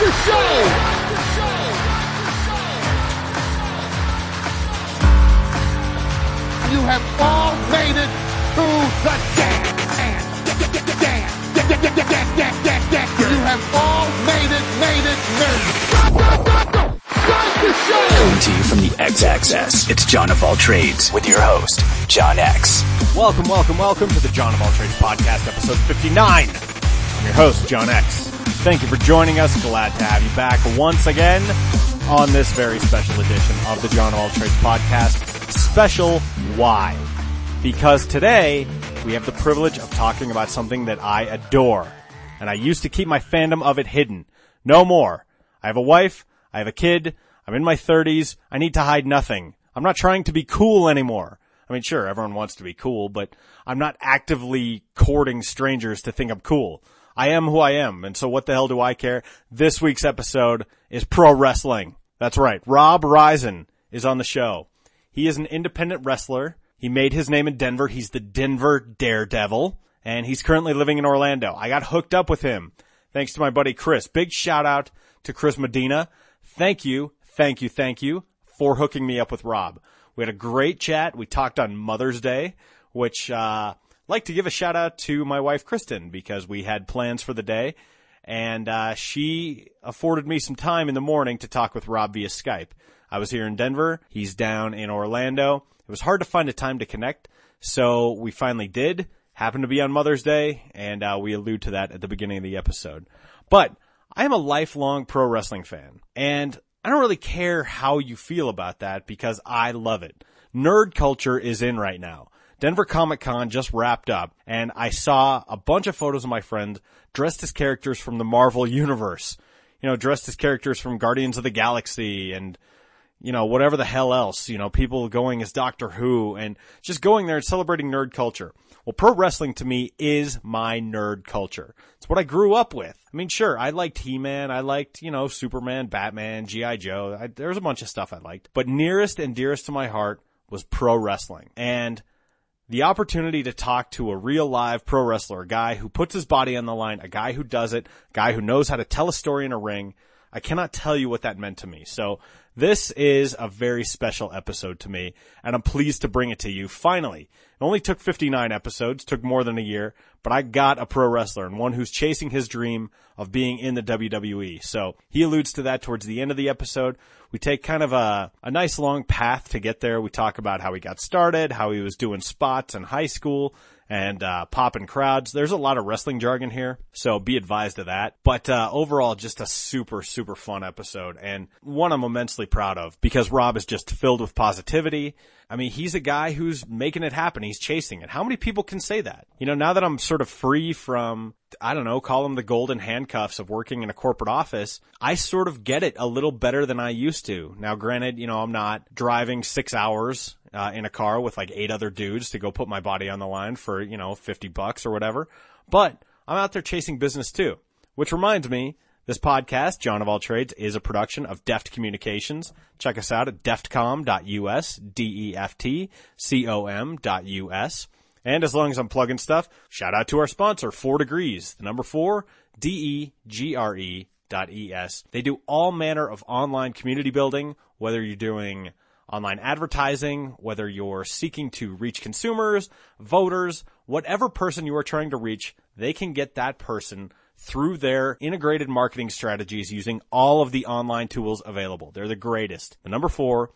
the show. You have all made it to the dance. You have all made it. Start the show. Coming to you from the X-Axis, it's John of All Trades with your host, John X. Welcome to the John of All Trades podcast, episode 59. I'm your host, John X. Thank you for joining us. Glad to have you back once again on this very special edition of the John of All Trades podcast. Special why? Because today we have the privilege of talking about something that I adore. And I used to keep my fandom of it hidden. No more. I have a wife. I have a kid. I'm in my 30s. I need to hide nothing. I'm not trying to be cool anymore. I mean, sure, everyone wants to be cool, but I'm not actively courting strangers to think I'm cool. I am who I am, and so what the hell do I care? This week's episode is pro wrestling. That's right. Rob Risen is on the show. He is an independent wrestler. He made his name in Denver. He's the Denver Daredevil, and he's currently living in Orlando. I got hooked up with him thanks to my buddy Chris. Big shout out to Chris Medina. Thank you for hooking me up with Rob. We had a great chat. We talked on Mother's Day, which I'd like to give a shout out to my wife Kristen because we had plans for the day, and she afforded me some time in the morning to talk with Rob via Skype. I was here in Denver. He's down in Orlando. It was hard to find a time to connect, so we finally did. Happened to be on Mother's Day, and we allude to that at the beginning of the episode. But I am a lifelong pro wrestling fan, and I don't really care how you feel about that because I love it. Nerd culture is in right now. Denver Comic Con just wrapped up, and I saw a bunch of photos of my friends dressed as characters from the Marvel Universe. You know, dressed as characters from Guardians of the Galaxy and, you know, whatever the hell else. You know, people going as Doctor Who and just going there and celebrating nerd culture. Well, pro wrestling to me is my nerd culture. It's what I grew up with. I mean, sure, I liked He-Man. I liked, you know, Superman, Batman, G.I. Joe. There was a bunch of stuff I liked. But nearest and dearest to my heart was pro wrestling. And the opportunity to talk to a real live pro wrestler, a guy who puts his body on the line, a guy who does it, a guy who knows how to tell a story in a ring, I cannot tell you what that meant to me. So this is a very special episode to me, and I'm pleased to bring it to you finally. It only took 59 episodes, took more than a year, but I got a pro wrestler and one who's chasing his dream of being in the WWE. So he alludes to that towards the end of the episode. We take kind of a nice long path to get there. We talk about how he got started, how he was doing spots in high school, and popping crowds. There's a lot of wrestling jargon here, so be advised of that. But overall, just a super, super fun episode, and one I'm immensely proud of because Rob is just filled with positivity. I mean, he's a guy who's making it happen. He's chasing it. How many people can say that? You know, now that I'm sort of free from, I don't know, call them the golden handcuffs of working in a corporate office, I sort of get it a little better than I used to. Now, granted, you know, I'm not driving 6 hours in a car with like 8 other dudes to go put my body on the line for, you know, $50 or whatever. But I'm out there chasing business too. Which reminds me, this podcast, John of All Trades, is a production of Deft Communications. Check us out at deftcom.us, deftcom.us. And as long as I'm plugging stuff, shout out to our sponsor, 4 Degrees, the number 4, DEGRE.es. They do all manner of online community building, whether you're doing online advertising, whether you're seeking to reach consumers, voters, whatever person you are trying to reach, they can get that person through their integrated marketing strategies using all of the online tools available. They're the greatest. The number 4,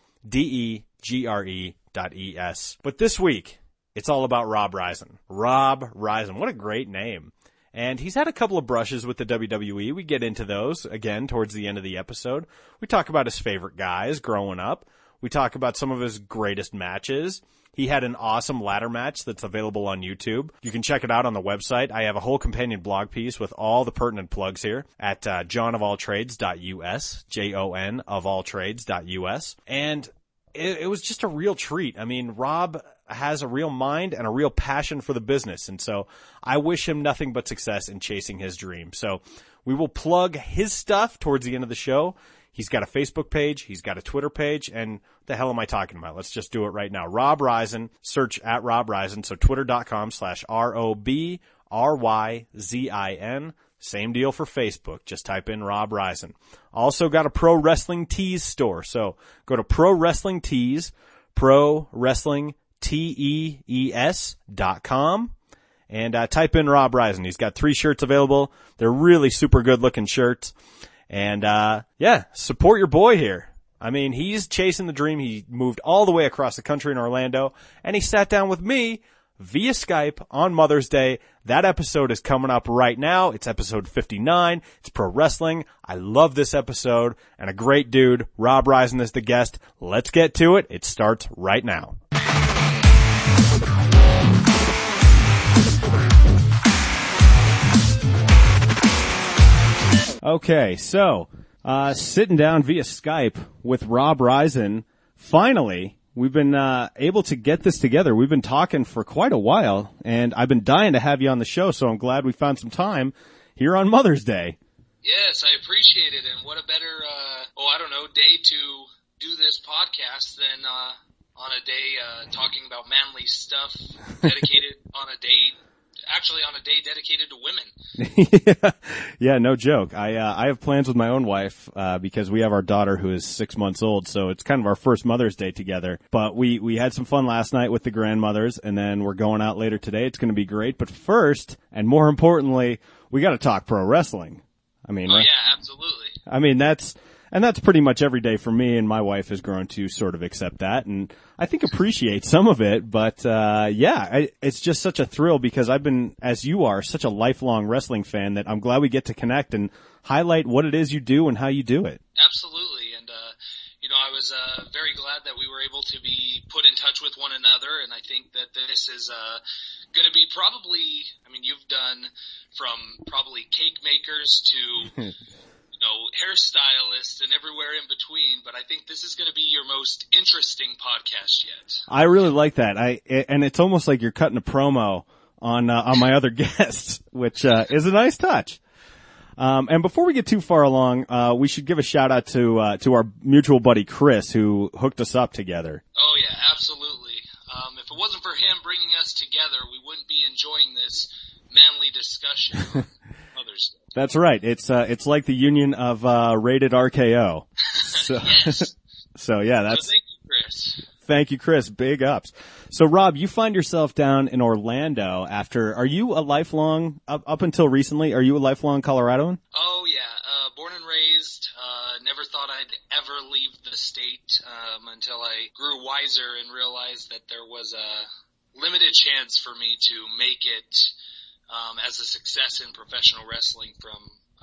DEGRE.es. But this week, it's all about Rob Risen. Rob Risen. What a great name. And he's had a couple of brushes with the WWE. We get into those, again, towards the end of the episode. We talk about his favorite guys growing up. We talk about some of his greatest matches. He had an awesome ladder match that's available on YouTube. You can check it out on the website. I have a whole companion blog piece with all the pertinent plugs here at johnofalltrades.us, Jon of all trades.us. And it was just a real treat. I mean, Rob has a real mind and a real passion for the business. And so I wish him nothing but success in chasing his dream. So we will plug his stuff towards the end of the show. He's got a Facebook page. He's got a Twitter page. And what the hell am I talking about? Let's just do it right now. Rob Risen. Search at Rob Risen. So twitter.com/ROBRYZIN. Same deal for Facebook. Just type in Rob Rison. Also got a Pro Wrestling Tees store. So go to Pro Wrestling Tees, ProWrestlingTees.com, and type in Rob Rison. He's got 3 shirts available. They're really super good looking shirts. And support your boy here. I mean, he's chasing the dream. He moved all the way across the country in Orlando, and he sat down with me via Skype on Mother's Day. That episode is coming up right now. It's episode 59. It's pro wrestling. I love this episode, and a great dude. Rob Rison is the guest. Let's get to it. It starts right now. Okay, so sitting down via Skype with Rob Rison. Finally, we've been able to get this together. We've been talking for quite a while, and I've been dying to have you on the show, so I'm glad we found some time here on Mother's Day. Yes, I appreciate it, and what a better, day to do this podcast than on a day talking about manly stuff dedicated on a day dedicated to women. Yeah, no joke. I have plans with my own wife, because we have our daughter who is 6 months old, so it's kind of our first Mother's Day together. But we had some fun last night with the grandmothers, and then we're going out later today. It's going to be great. But first, and more importantly, we got to talk pro wrestling. I mean, yeah, absolutely. I mean, that's pretty much every day for me, and my wife has grown to sort of accept that, and I think appreciate some of it. But it's just such a thrill because I've been, as you are, such a lifelong wrestling fan that I'm glad we get to connect and highlight what it is you do and how you do it. Absolutely, and I was very glad that we were able to be put in touch with one another, and I think that this is going to be probably, you've done from probably cake makers to hairstylists and everywhere in between, but I think this is going to be your most interesting podcast yet. I really like that. And it's almost like you're cutting a promo on my other guests, which is a nice touch. And before we get too far along, we should give a shout out to our mutual buddy Chris, who hooked us up together. Oh yeah, absolutely. If it wasn't for him bringing us together, we wouldn't be enjoying this manly discussion on Mother's Day. That's right. It's like the union of Rated RKO. So, yes. So yeah, that's. So thank you, Chris. Thank you, Chris. Big ups. So Rob, you find yourself down in Orlando are you a lifelong, up until recently, are you a lifelong Coloradoan? Oh yeah, born and raised, never thought I'd ever leave the state, until I grew wiser and realized that there was a limited chance for me to make it, as a success in professional wrestling from,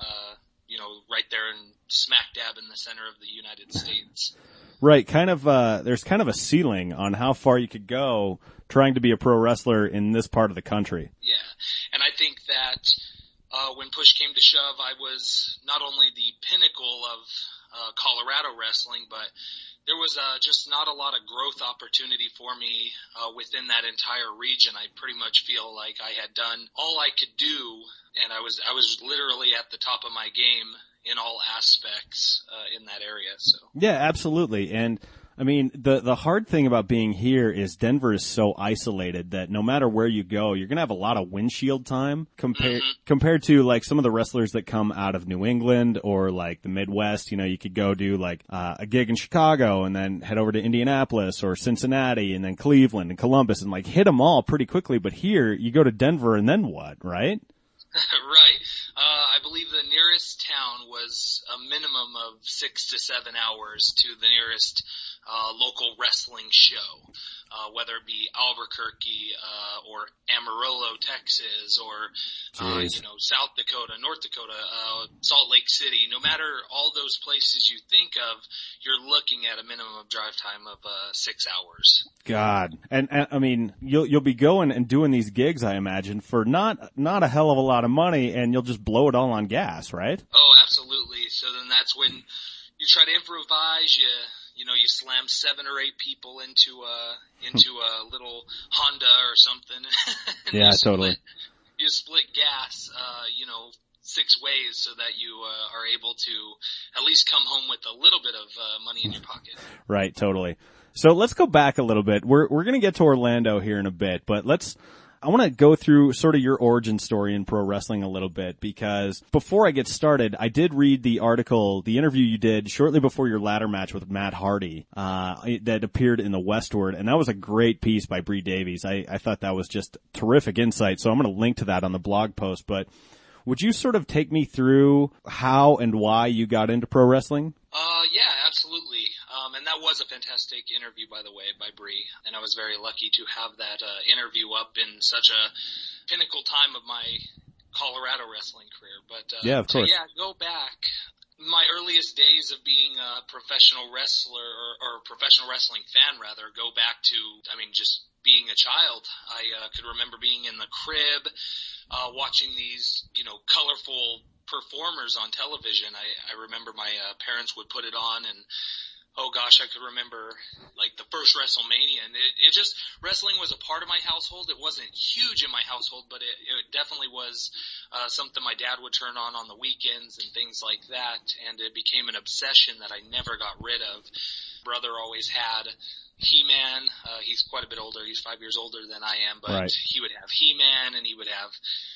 right there in smack dab in the center of the United States. Right, there's kind of a ceiling on how far you could go trying to be a pro wrestler in this part of the country. Yeah, and I think that, when push came to shove, I was not only the pinnacle of, Colorado wrestling, but there was just not a lot of growth opportunity for me within that entire region. I pretty much feel like I had done all I could do, and I was literally at the top of my game in all aspects in that area. So yeah, absolutely. And I mean, the hard thing about being here is Denver is so isolated that no matter where you go, you're going to have a lot of windshield time compared to like some of the wrestlers that come out of New England or like the Midwest. You could go do like a gig in Chicago and then head over to Indianapolis or Cincinnati and then Cleveland and Columbus and like hit them all pretty quickly. But here you go to Denver and then what, right? Right. I believe the nearest town was a minimum of 6 to 7 hours to the nearest local wrestling show, whether it be Albuquerque or Amarillo, Texas, or South Dakota, North Dakota, Salt Lake City. No matter all those places you think of, you're looking at a minimum drive time of 6 hours. God, and I mean, you'll be going and doing these gigs, I imagine, for not a hell of a lot of money, and you'll just blow it all on gas, right? Oh, absolutely. So then that's when you try to improvise. You slam 7 or 8 people into a little Honda or something. Yeah, totally. You split gas, 6 ways so that you are able to at least come home with a little bit of money in your pocket. Right, totally. So let's go back a little bit. We're going to get to Orlando here in a bit, but let's I want to go through sort of your origin story in pro wrestling a little bit, because before I get started, I did read the article, the interview you did shortly before your ladder match with Matt Hardy, that appeared in the Westward, and that was a great piece by Bree Davies. I thought that was just terrific insight, so I'm going to link to that on the blog post, but would you sort of take me through how and why you got into pro wrestling? Yeah, absolutely. And that was a fantastic interview, by the way, by Bree. And I was very lucky to have that interview up in such a pinnacle time of my Colorado wrestling career. But yeah, of course. Go back. My earliest days of being a professional wrestler or professional wrestling fan, rather, go back to, just being a child. I could remember being in the crib, watching these, colorful performers on television. I remember my parents would put it on, and oh gosh, I could remember like the first WrestleMania, and it just, wrestling was a part of my household. It wasn't huge in my household, but it definitely was something my dad would turn on the weekends and things like that, and it became an obsession that I never got rid of. Brother always had He-Man. He's quite a bit older. He's 5 years older than I am, but right. He would have He-Man, and he would have,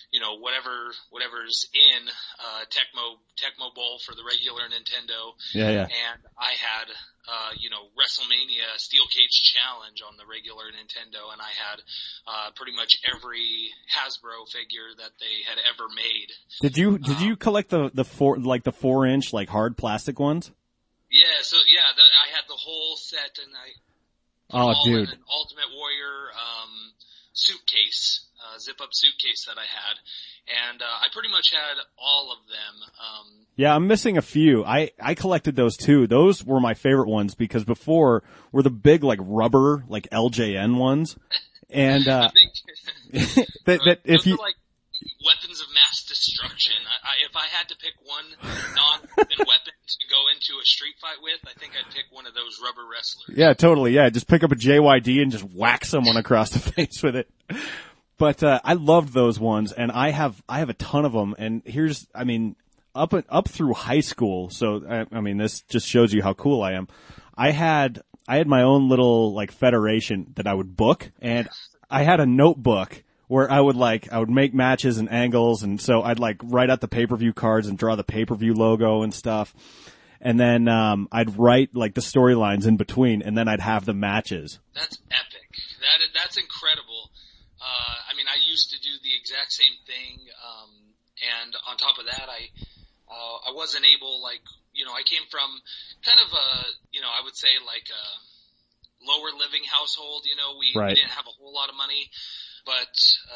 whatever's in Tecmo Bowl for the regular Nintendo. Yeah. And I had, WrestleMania Steel Cage Challenge on the regular Nintendo, and I had pretty much every Hasbro figure that they had ever made. Did you collect the 4-inch like hard plastic ones? Yeah, I had the whole set, and in an Ultimate Warrior suitcase, zip-up suitcase that I had, and I pretty much had all of them. Yeah, I'm missing a few. I collected those too. Those were my favorite ones because before were the big like rubber like LJN ones, and I think that if you are like weapons of mass destruction. If I had to pick one non-weapon to go into a street fight with, I think I'd pick one of those rubber wrestlers. Yeah, totally. Yeah, just pick up a JYD and just whack someone across the face with it. But I loved those ones, and I have a ton of them. And here's, up through high school. So this just shows you how cool I am. I had my own little like federation that I would book, and I had a notebook where I would make matches and angles, and so I'd like write out the pay-per-view cards and draw the pay-per-view logo and stuff. And then I'd write like the storylines in between, and then I'd have the matches. That's epic. That's incredible. I used to do the exact same thing, and on top of that, I wasn't able, I came from kind of I would say like a lower living household. We didn't have a whole lot of money. But,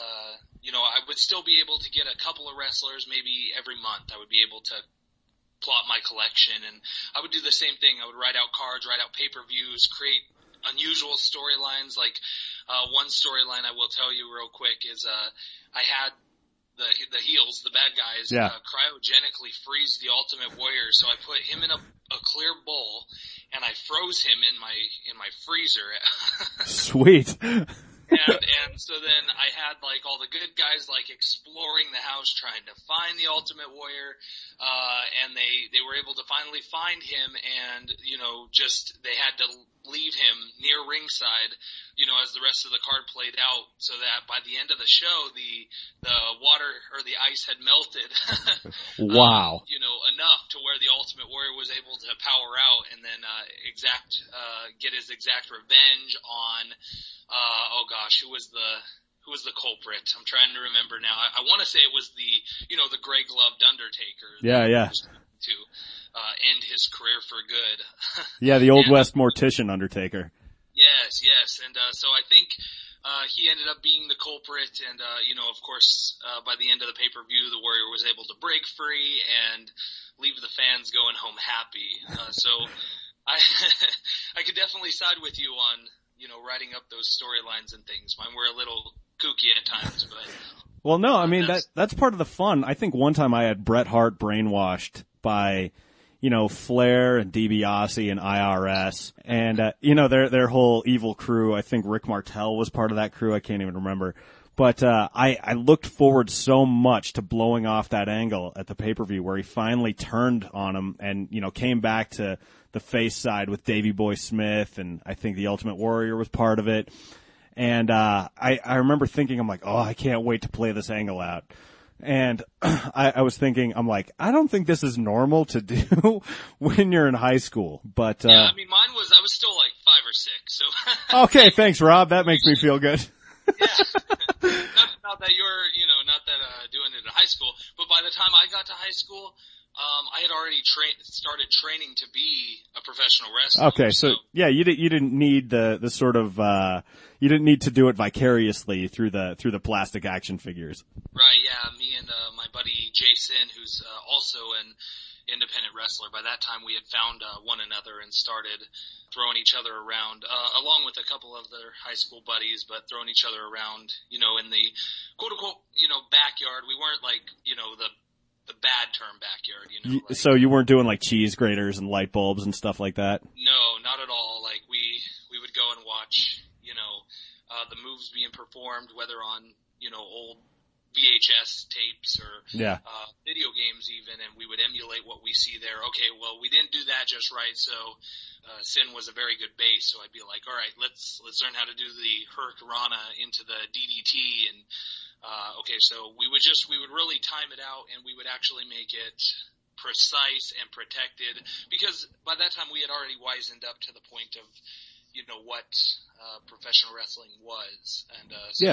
I would still be able to get a couple of wrestlers maybe every month. I would be able to plot my collection, and I would do the same thing. I would write out cards, write out pay-per-views, create unusual storylines. Like, one storyline I will tell you real quick is, I had the heels, the bad guys, cryogenically freeze the Ultimate Warrior. So I put him in a clear bowl, and I froze him in my freezer. Sweet. And so then I had like all the good guys like exploring the house trying to find the Ultimate Warrior, and they were able to finally find him, and they had to leave him near ringside, as the rest of the card played out, so that by the end of the show the water or the ice had melted. Wow. Enough to where the Ultimate Warrior was able to power out and then get his exact revenge on who was the culprit? I'm trying to remember now. I want to say it was the gray gloved Undertaker. Yeah. To end his career for good. Yeah, the Old West Mortician Undertaker. Yes. And so I think he ended up being the culprit, and of course, by the end of the pay-per-view, the Warrior was able to break free and leave the fans going home happy. So I could definitely side with you on writing up those storylines and things. Mine were a little kooky at times, but. Well, no, that's part of the fun. I think one time I had Bret Hart brainwashed by, Flair and DiBiase and IRS and, their whole evil crew. I think Rick Martel was part of that crew. I can't even remember. But, I looked forward so much to blowing off that angle at the pay-per-view where he finally turned on him and, came back to the face side with Davey Boy Smith, and I think the Ultimate Warrior was part of it. And I remember thinking, I'm like, oh, I can't wait to play this angle out. And I was thinking, I'm like, I don't think this is normal to do when you're in high school. But yeah, I mean, I was still like 5 or 6. So okay, thanks, Rob. That makes me feel good. Yeah, not that you're, doing it in high school, but by the time I got to high school, I had already started training to be a professional wrestler. Okay, so yeah, you didn't need the sort of you didn't need to do it vicariously through the plastic action figures. Right. Yeah. Me and my buddy Jason, who's also an independent wrestler. By that time, we had found one another and started throwing each other around, along with a couple of their high school buddies, but throwing each other around, in the quote unquote, backyard. We weren't like, the bad term backyard, So you weren't doing like cheese graters and light bulbs and stuff like that? No, not at all. Like we would go and watch, the moves being performed, whether on, old VHS tapes or video games even, and we would emulate what we see there. Okay, well, we didn't do that just right, so Sin was a very good base, so I'd be like, all right, let's learn how to do the Hurricanrana into the DDT, and okay, so we would really time it out, and we would actually make it precise and protected, because by that time we had already wisened up to the point of, what professional wrestling was, and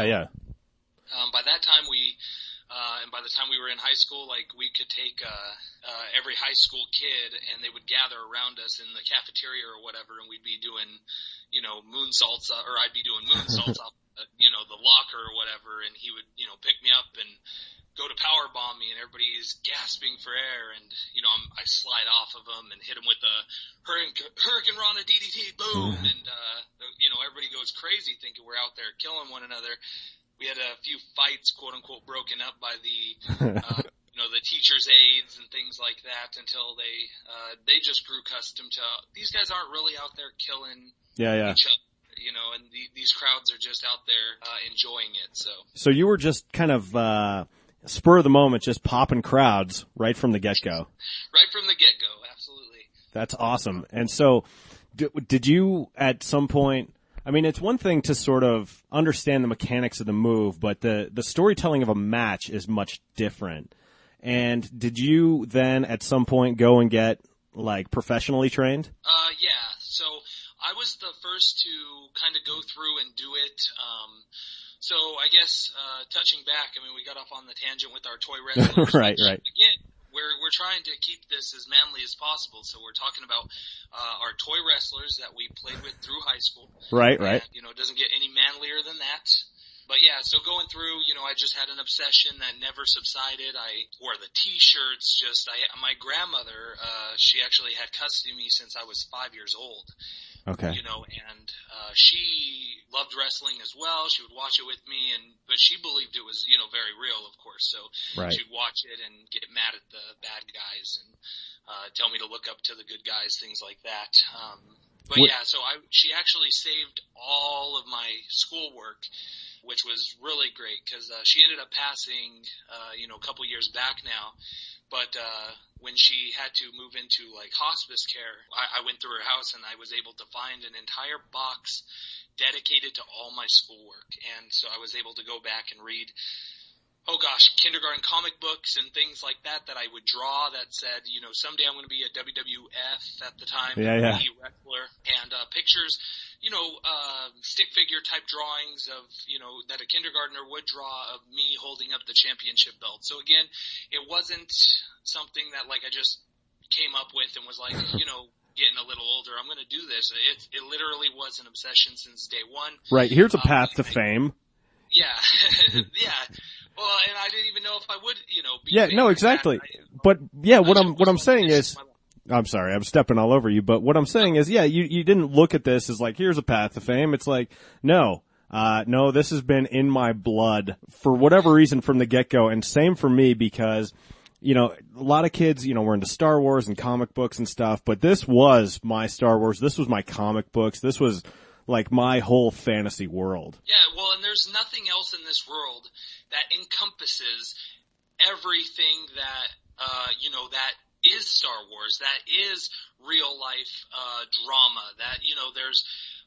by that time and by the time we were in high school, like we could take every high school kid, and they would gather around us in the cafeteria or whatever, and we'd be doing, moonsaults, or I'd be doing moonsaults off, the locker or whatever, and he would, pick me up and go to power bomb me, and everybody's gasping for air, and I slide off of him and hit him with a Hurricanrana DDT, boom, and everybody goes crazy thinking we're out there killing one another. We had a few fights, quote unquote, broken up by the the teachers' aides and things like that, until they just grew accustomed to, these guys aren't really out there killing each other. And these crowds are just out there enjoying it. So you were just kind of spur of the moment, just popping crowds right from the get-go. Right from the get-go, absolutely. That's awesome. And so, did you at some point? I mean, it's one thing to sort of understand the mechanics of the move, but the storytelling of a match is much different. And did you then at some point go and get like professionally trained? Yeah. So I was the first to kind of go through and do it. So I guess, touching back, I mean, we got off on the tangent with our toy wrestlers. Right. Again, we're trying to keep this as manly as possible. So we're talking about, our toy wrestlers that we played with through high school. Right. And, it doesn't get any manlier than that. But yeah, so going through, I just had an obsession that never subsided. I wore the t-shirts, my grandmother, she actually had custody of me since I was 5 years old. Okay. And she loved wrestling as well. She would watch it with me, but she believed it was, very real, of course. So she'd watch it and get mad at the bad guys and tell me to look up to the good guys, things like that. But yeah, so she actually saved all of my schoolwork, which was really great, because she ended up passing, a couple years back now. But when she had to move into like hospice care, I went through her house and I was able to find an entire box dedicated to all my schoolwork. And so I was able to go back and read, kindergarten comic books and things like that I would draw that said, someday I'm going to be a WWF at the time, wrestler, and pictures, stick figure type drawings of, that a kindergartner would draw of me holding up the championship belt. So again, it wasn't something that like I just came up with and was like, getting a little older, I'm going to do this. It literally was an obsession since day one. Right. Here's a path to fame. Yeah. Yeah. Well, and I didn't even know if I would, be yeah, no, exactly. But yeah, what I'm saying is, I'm sorry, I'm stepping all over you, but what I'm saying is, yeah, you didn't look at this as like, here's a path to fame. It's like, no, this has been in my blood for whatever reason from the get-go. And same for me, because, a lot of kids, were into Star Wars and comic books and stuff, but this was my Star Wars. This was my comic books. This was like my whole fantasy world. Yeah, well, and there's nothing else in this world that encompasses everything that, that is Star Wars, that is real life, drama, that, there's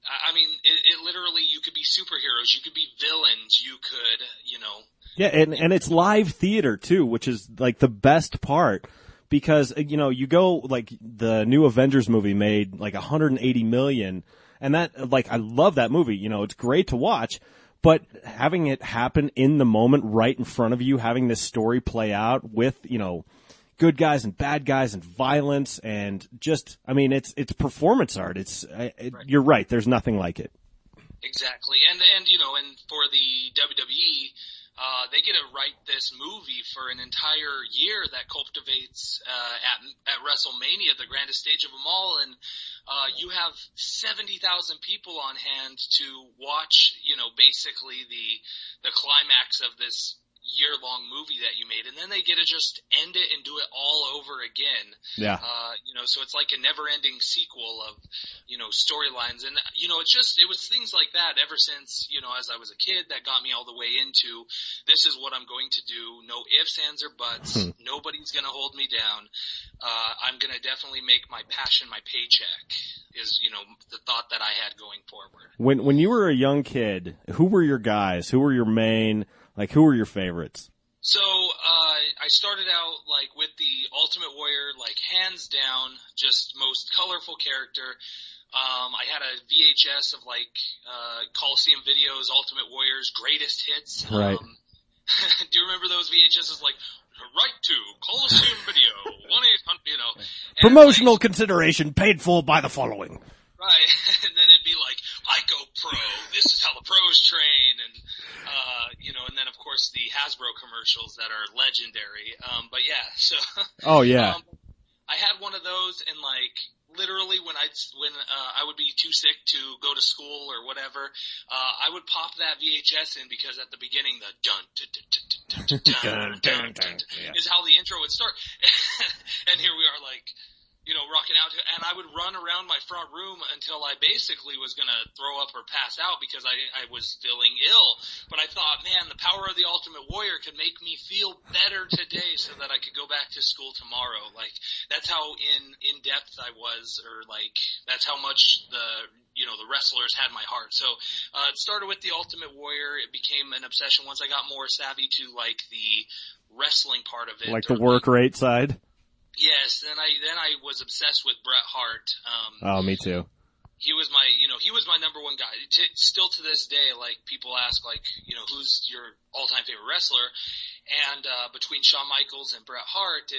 I mean, it literally, you could be superheroes, you could be villains, you could, Yeah, and it's live theater too, which is like the best part. Because, you go, like, the new Avengers movie made like 180 million, and that, like, I love that movie, it's great to watch, but having it happen in the moment right in front of you, having this story play out with, good guys and bad guys and violence and just, I mean, it's performance art. Right. You're right, there's nothing like it. Exactly. And for the WWE, they get to write this movie for an entire year that cultivates at WrestleMania, the grandest stage of them all, and you have 70,000 people on hand to watch, basically the climax of this year-long movie that you made, and then they get to just end it and do it all over again. Yeah. So it's like a never-ending sequel of, storylines, and, it was things like that ever since, as I was a kid that got me all the way into, this is what I'm going to do, no ifs, ands, or buts, nobody's gonna hold me down, I'm gonna definitely make my passion my paycheck, is, the thought that I had going forward. When you were a young kid, who were your guys? Who were your main, who were your favorites? So, I started out, with the Ultimate Warrior, hands down, just most colorful character. I had a VHS of, Coliseum Videos, Ultimate Warrior's Greatest Hits. Right. Do you remember those VHSs, right to Coliseum Video, 1-800, Promotional consideration paid for by the following. Right, and then it'd be I go pro, this is how the pros train, and, and then of course the Hasbro commercials that are legendary, but yeah, so. Oh yeah. I had one of those, and literally when I would be too sick to go to school or whatever, I would pop that VHS in, because at the beginning the dun is how the intro would start. And here we are rocking out, and I would run around my front room until I basically was gonna throw up or pass out because I was feeling ill. But I thought, man, the power of the Ultimate Warrior could make me feel better today so that I could go back to school tomorrow. That's how in depth I was, or that's how much the wrestlers had my heart. So, it started with the Ultimate Warrior. It became an obsession once I got more savvy to the wrestling part of it. The work rate side? Yes, then I was obsessed with Bret Hart. Oh, me too. He was my number one guy. Still to this day, people ask, who's your all-time favorite wrestler? And, between Shawn Michaels and Bret Hart,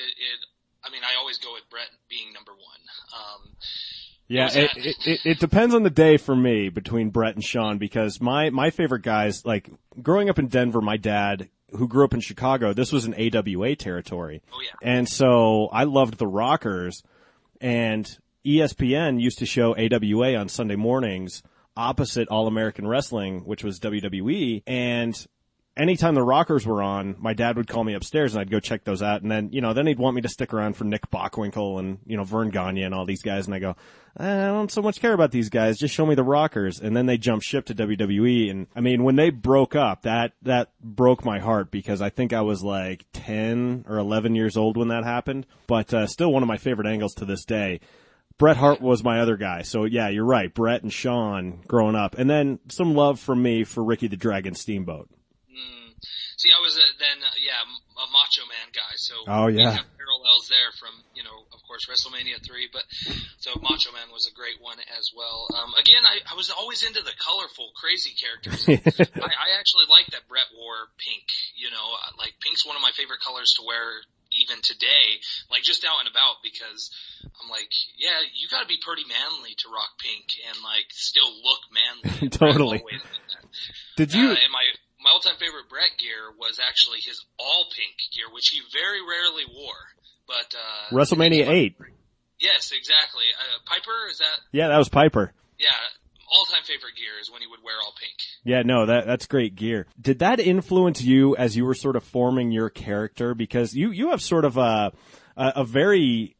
I always go with Bret being number one. Yeah, it depends on the day for me between Bret and Shawn, because my favorite guys, growing up in Denver, my dad, who grew up in Chicago, this was an AWA territory. Oh yeah. And so I loved the Rockers, and ESPN used to show AWA on Sunday mornings opposite All American Wrestling, which was WWE, and anytime the Rockers were on, my dad would call me upstairs and I'd go check those out, and then, then he'd want me to stick around for Nick Bockwinkel and, Vern Gagne and all these guys, and I go, I don't so much care about these guys, just show me the Rockers. And then they jumped ship to WWE, and when they broke up, that broke my heart, because I think I was 10 or 11 years old when that happened, but still one of my favorite angles to this day. Bret Hart was my other guy, so yeah, you're right, Bret and Shawn growing up, and then some love from me for Ricky the Dragon Steamboat. See, I was a Macho Man guy, so oh yeah, we have parallels there from, of course, WrestleMania 3, but so Macho Man was a great one as well. Again, I was always into the colorful, crazy characters. I actually like that Bret wore pink, pink's one of my favorite colors to wear even today, just out and about, because I'm yeah, you gotta be pretty manly to rock pink and still look manly. Totally. Did you? And my all-time favorite Bret gear was actually his all-pink gear, which he very rarely wore. But WrestleMania 8. Yes, exactly. Piper, is that? Yeah, that was Piper. Yeah, all-time favorite gear is when he would wear all pink. Yeah, no, that's great gear. Did that influence you as you were sort of forming your character? Because you have sort of a very,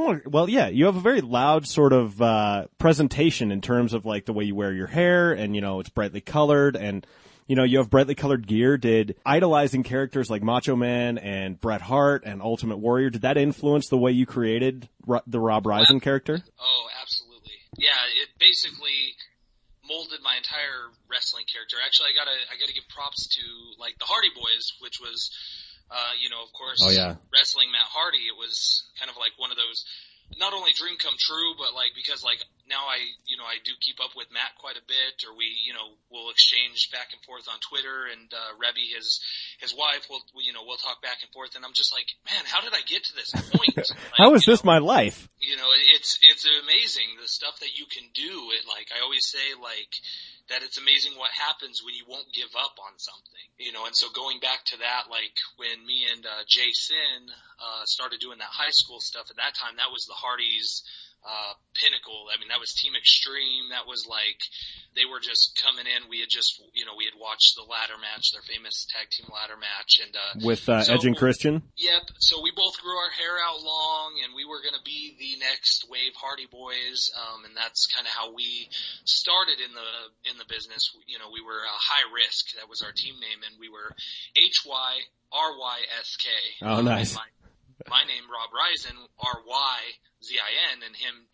you have a very loud sort of presentation in terms of the way you wear your hair, and it's brightly colored, and you have brightly colored gear. Did idolizing characters like Macho Man and Bret Hart and Ultimate Warrior, did that influence the way you created the Rob Risen character? Oh, absolutely. Yeah, it basically, molded my entire wrestling character. Actually, I gotta give props to like the Hardy Boys, which was, of course, wrestling Matt Hardy. It was kind of like one of those, not only dream come true, but like because like now I do keep up with Matt quite a bit, or we'll exchange back and forth on Twitter, and Rebby, his wife, we'll talk back and forth, and I'm just like, man, how did I get to this point? Like, how is this my life? It's amazing the stuff that you can do. It, like I always say, like that it's amazing what happens when you won't give up on something, and so going back to that, like when me and Jason started doing that high school stuff at that time, that was the Hardys pinnacle. I mean, that was Team Extreme. That was like, they were just coming in. We had just, we had watched the ladder match, their famous tag team ladder match, and with Edge and Christian. Yep. So we both grew our hair out long, and we were going to be the next wave Hardy Boys, and that's kind of how we started in the business. We were High Risk. That was our team name, and we were HYRYSK. Oh, nice. My name, Rob Risen, RYZIN, and him,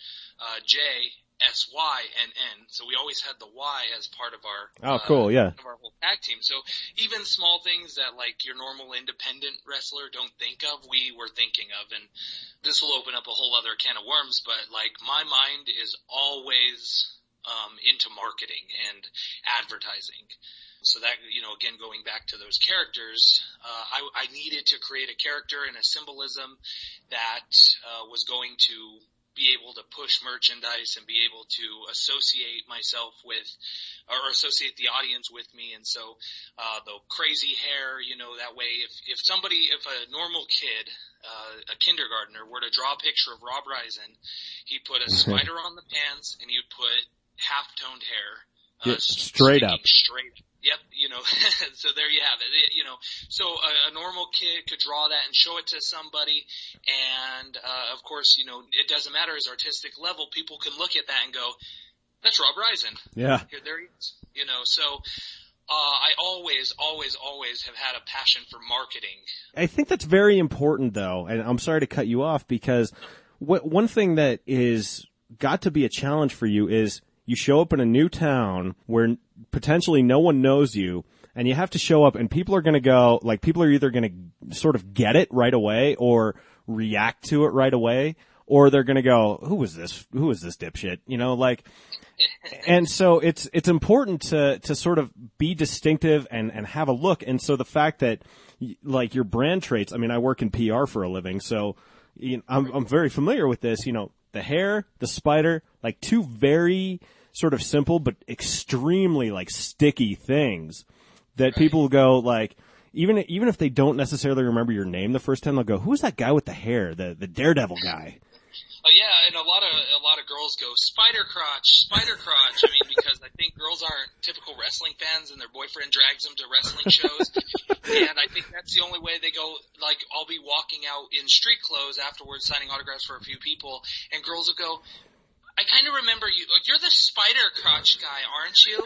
JSYNN. So we always had the Y as part of our cool, yeah, of our whole tag team. So even small things that like your normal independent wrestler don't think of, we were thinking of, and this will open up a whole other can of worms. But like my mind is always into marketing and advertising. So that, again, going back to those characters, I needed to create a character and a symbolism that was going to be able to push merchandise and be able to associate myself with, or associate the audience with me. And so the crazy hair, that way, if a normal kid, a kindergartner, were to draw a picture of Rob Risen, he'd put a spider on the pants and he'd put half-toned hair. Straight up. Yep, so there you have it. So a normal kid could draw that and show it to somebody, and of course, it doesn't matter his artistic level. People can look at that and go, "That's Rob Risen." Yeah. There he is. So I always have had a passion for marketing. I think that's very important, though, and I'm sorry to cut you off, because one thing that is got to be a challenge for you is you show up in a new town where potentially no one knows you, and you have to show up, and people are going to go, like, people are either going to sort of get it right away or react to it right away, or they're going to go, who is this dipshit? And so it's important to sort of be distinctive and have a look. And so the fact that, like, your brand traits, I mean, I work in PR for a living, so I'm very familiar with this, the hair, the spider, like two very sort of simple but extremely like sticky things that people will go like, even if they don't necessarily remember your name the first time, they'll go, who's that guy with the hair, the Daredevil guy? Oh yeah, and a lot of girls go spider crotch. I mean, because I think girls aren't typical wrestling fans, and their boyfriend drags them to wrestling shows, and I think that's the only way they go. Like, I'll be walking out in street clothes afterwards, signing autographs for a few people, and girls will go, I kind of remember you. You're the spider crotch guy, aren't you?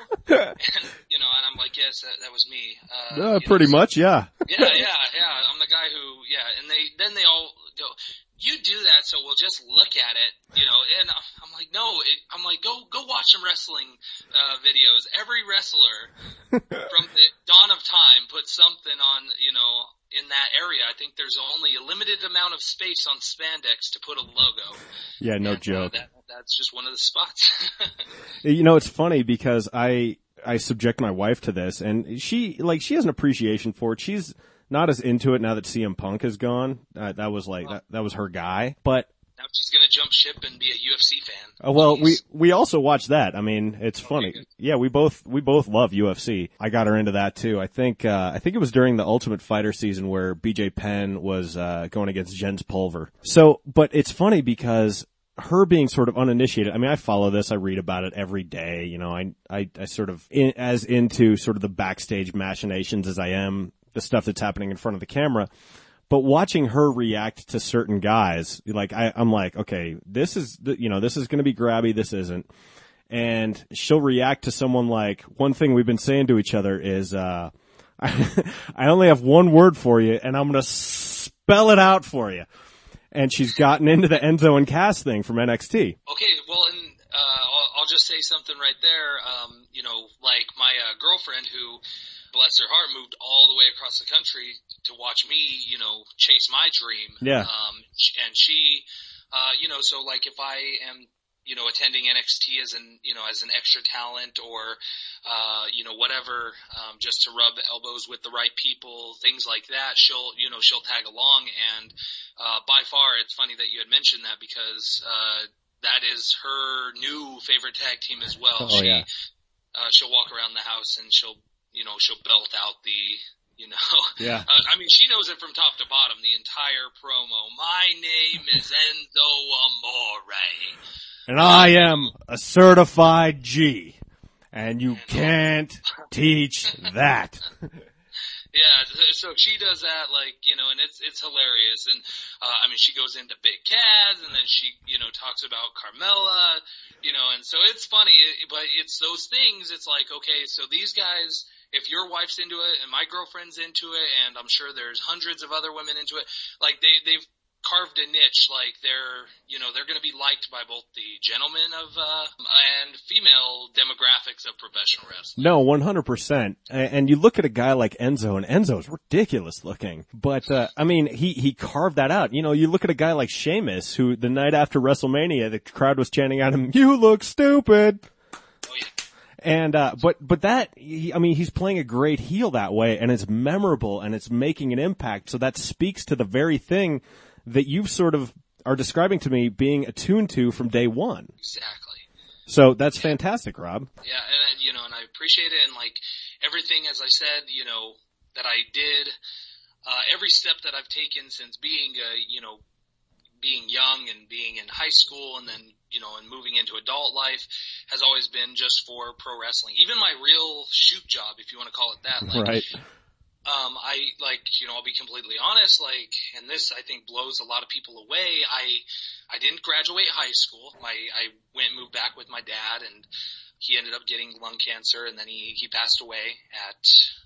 And I'm like, yes, that was me. Pretty much, yeah. Yeah. I'm the guy who, and they all go, you do that, so we'll just look at it, and I'm like, no, I'm like, go watch some wrestling, videos. Every wrestler from the dawn of time put something on, in that area. I think there's only a limited amount of space on spandex to put a logo. Yeah, no joke. That's just one of the spots. It's funny because I subject my wife to this, and she has an appreciation for it. She's not as into it now that CM Punk is gone. That was that was her guy. But now she's gonna jump ship and be a UFC fan. Well, we also watch that. I mean, it's funny. Yeah, we both love UFC. I got her into that too. I think it was during the Ultimate Fighter season where BJ Penn was going against Jens Pulver. So, but it's funny because her being sort of uninitiated, I mean, I follow this, I read about it every day, I sort of, as into sort of the backstage machinations as I am the stuff that's happening in front of the camera, but watching her react to certain guys, like, I'm like, okay, this is going to be grabby, this isn't. And she'll react to someone like, one thing we've been saying to each other is, I only have one word for you, and I'm going to spell it out for you. And she's gotten into the Enzo and Cass thing from NXT. Okay, well, and I'll I'll just say something right there. Like my girlfriend who, bless her heart, moved all the way across the country to watch me, chase my dream. Yeah. And she, so like if I am, attending NXT as an extra talent or, whatever, just to rub elbows with the right people, things like that, she'll tag along. And, by far, it's funny that you had mentioned that because, that is her new favorite tag team as well. Oh, yeah. She'll walk around the house and she'll belt out yeah. She knows it from top to bottom, the entire promo. My name is Enzo Amore. And I am a certified G. And you can't teach that. Yeah, so she does that, and it's hilarious. And, she goes into Big Cass, and then she, talks about Carmella, and so it's funny, but it's those things, it's like, okay, so these guys, if your wife's into it, and my girlfriend's into it, and I'm sure there's hundreds of other women into it, like, they've carved a niche, like they're going to be liked by both the gentlemen of and female demographics of professional wrestling. No, 100%. And you look at a guy like Enzo, and Enzo's ridiculous looking, but he carved that out. You look at a guy like Sheamus, who the night after WrestleMania, the crowd was chanting at him, "You look stupid." Oh yeah. And, but that, he's playing a great heel that way, and it's memorable, and it's making an impact. So that speaks to the very thing that you sort of are describing to me being attuned to from day one. Exactly. So that's fantastic, Rob. Yeah, and I appreciate it, and like everything, as I said, that I did, every step that I've taken since being, being young and being in high school and then, and moving into adult life has always been just for pro wrestling. Even my real shoot job, if you want to call it that. Right. I'll be completely honest, and this I think blows a lot of people away. I didn't graduate high school. I went and moved back with my dad, and he ended up getting lung cancer, and then he passed away at,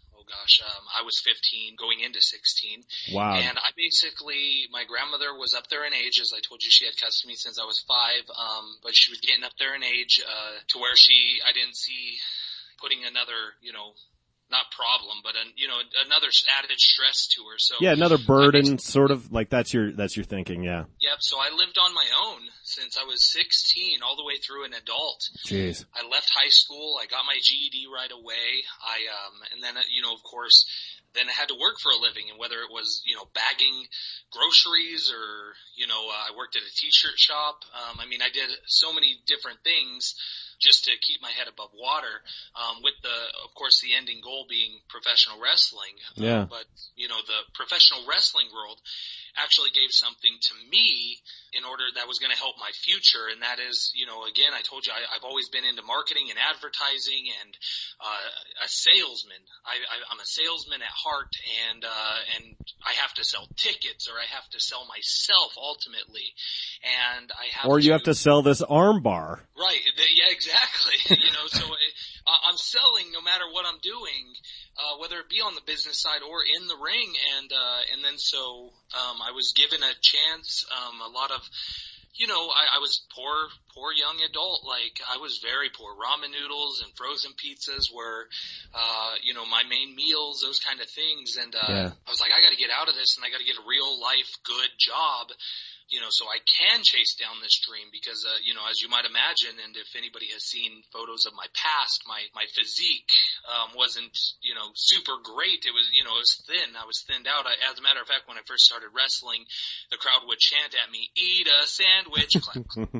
I was 15 going into 16. Wow. And my grandmother was up there in age, as I told you, she had custody since I was 5, but she was getting up there in age, to where I didn't see putting another, not problem, but another added stress to her. So yeah, another burden, sort of like that's your thinking, yeah. Yep. So I lived on my own since I was 16, all the way through an adult. Jeez. I left high school. I got my GED right away. And then of course, then I had to work for a living, and whether it was bagging groceries or I worked at a t-shirt shop. I did so many different things just to keep my head above water, with of course, the ending goal being professional wrestling. Yeah. But, the professional wrestling world actually gave something to me that was going to help my future. And that is, again, I told you, I've always been into marketing and advertising and, a salesman. I'm a salesman at heart, and I have to sell tickets, or I have to sell myself ultimately. And you have to sell this arm bar. Right. Yeah, exactly. So I'm selling no matter what I'm doing, whether it be on the business side or in the ring. And then so, I was given a chance, a lot of, I was poor young adult. Like, I was very poor. Ramen noodles and frozen pizzas were, my main meals, those kind of things. And, yeah. I was like, I gotta get out of this, and I gotta get a real life good job, so I can chase down this dream because, as you might imagine, and if anybody has seen photos of my past, my physique, wasn't, super great. It was, it was thin. I was thinned out. As a matter of fact, when I first started wrestling, the crowd would chant at me, "Eat a sandwich," clap,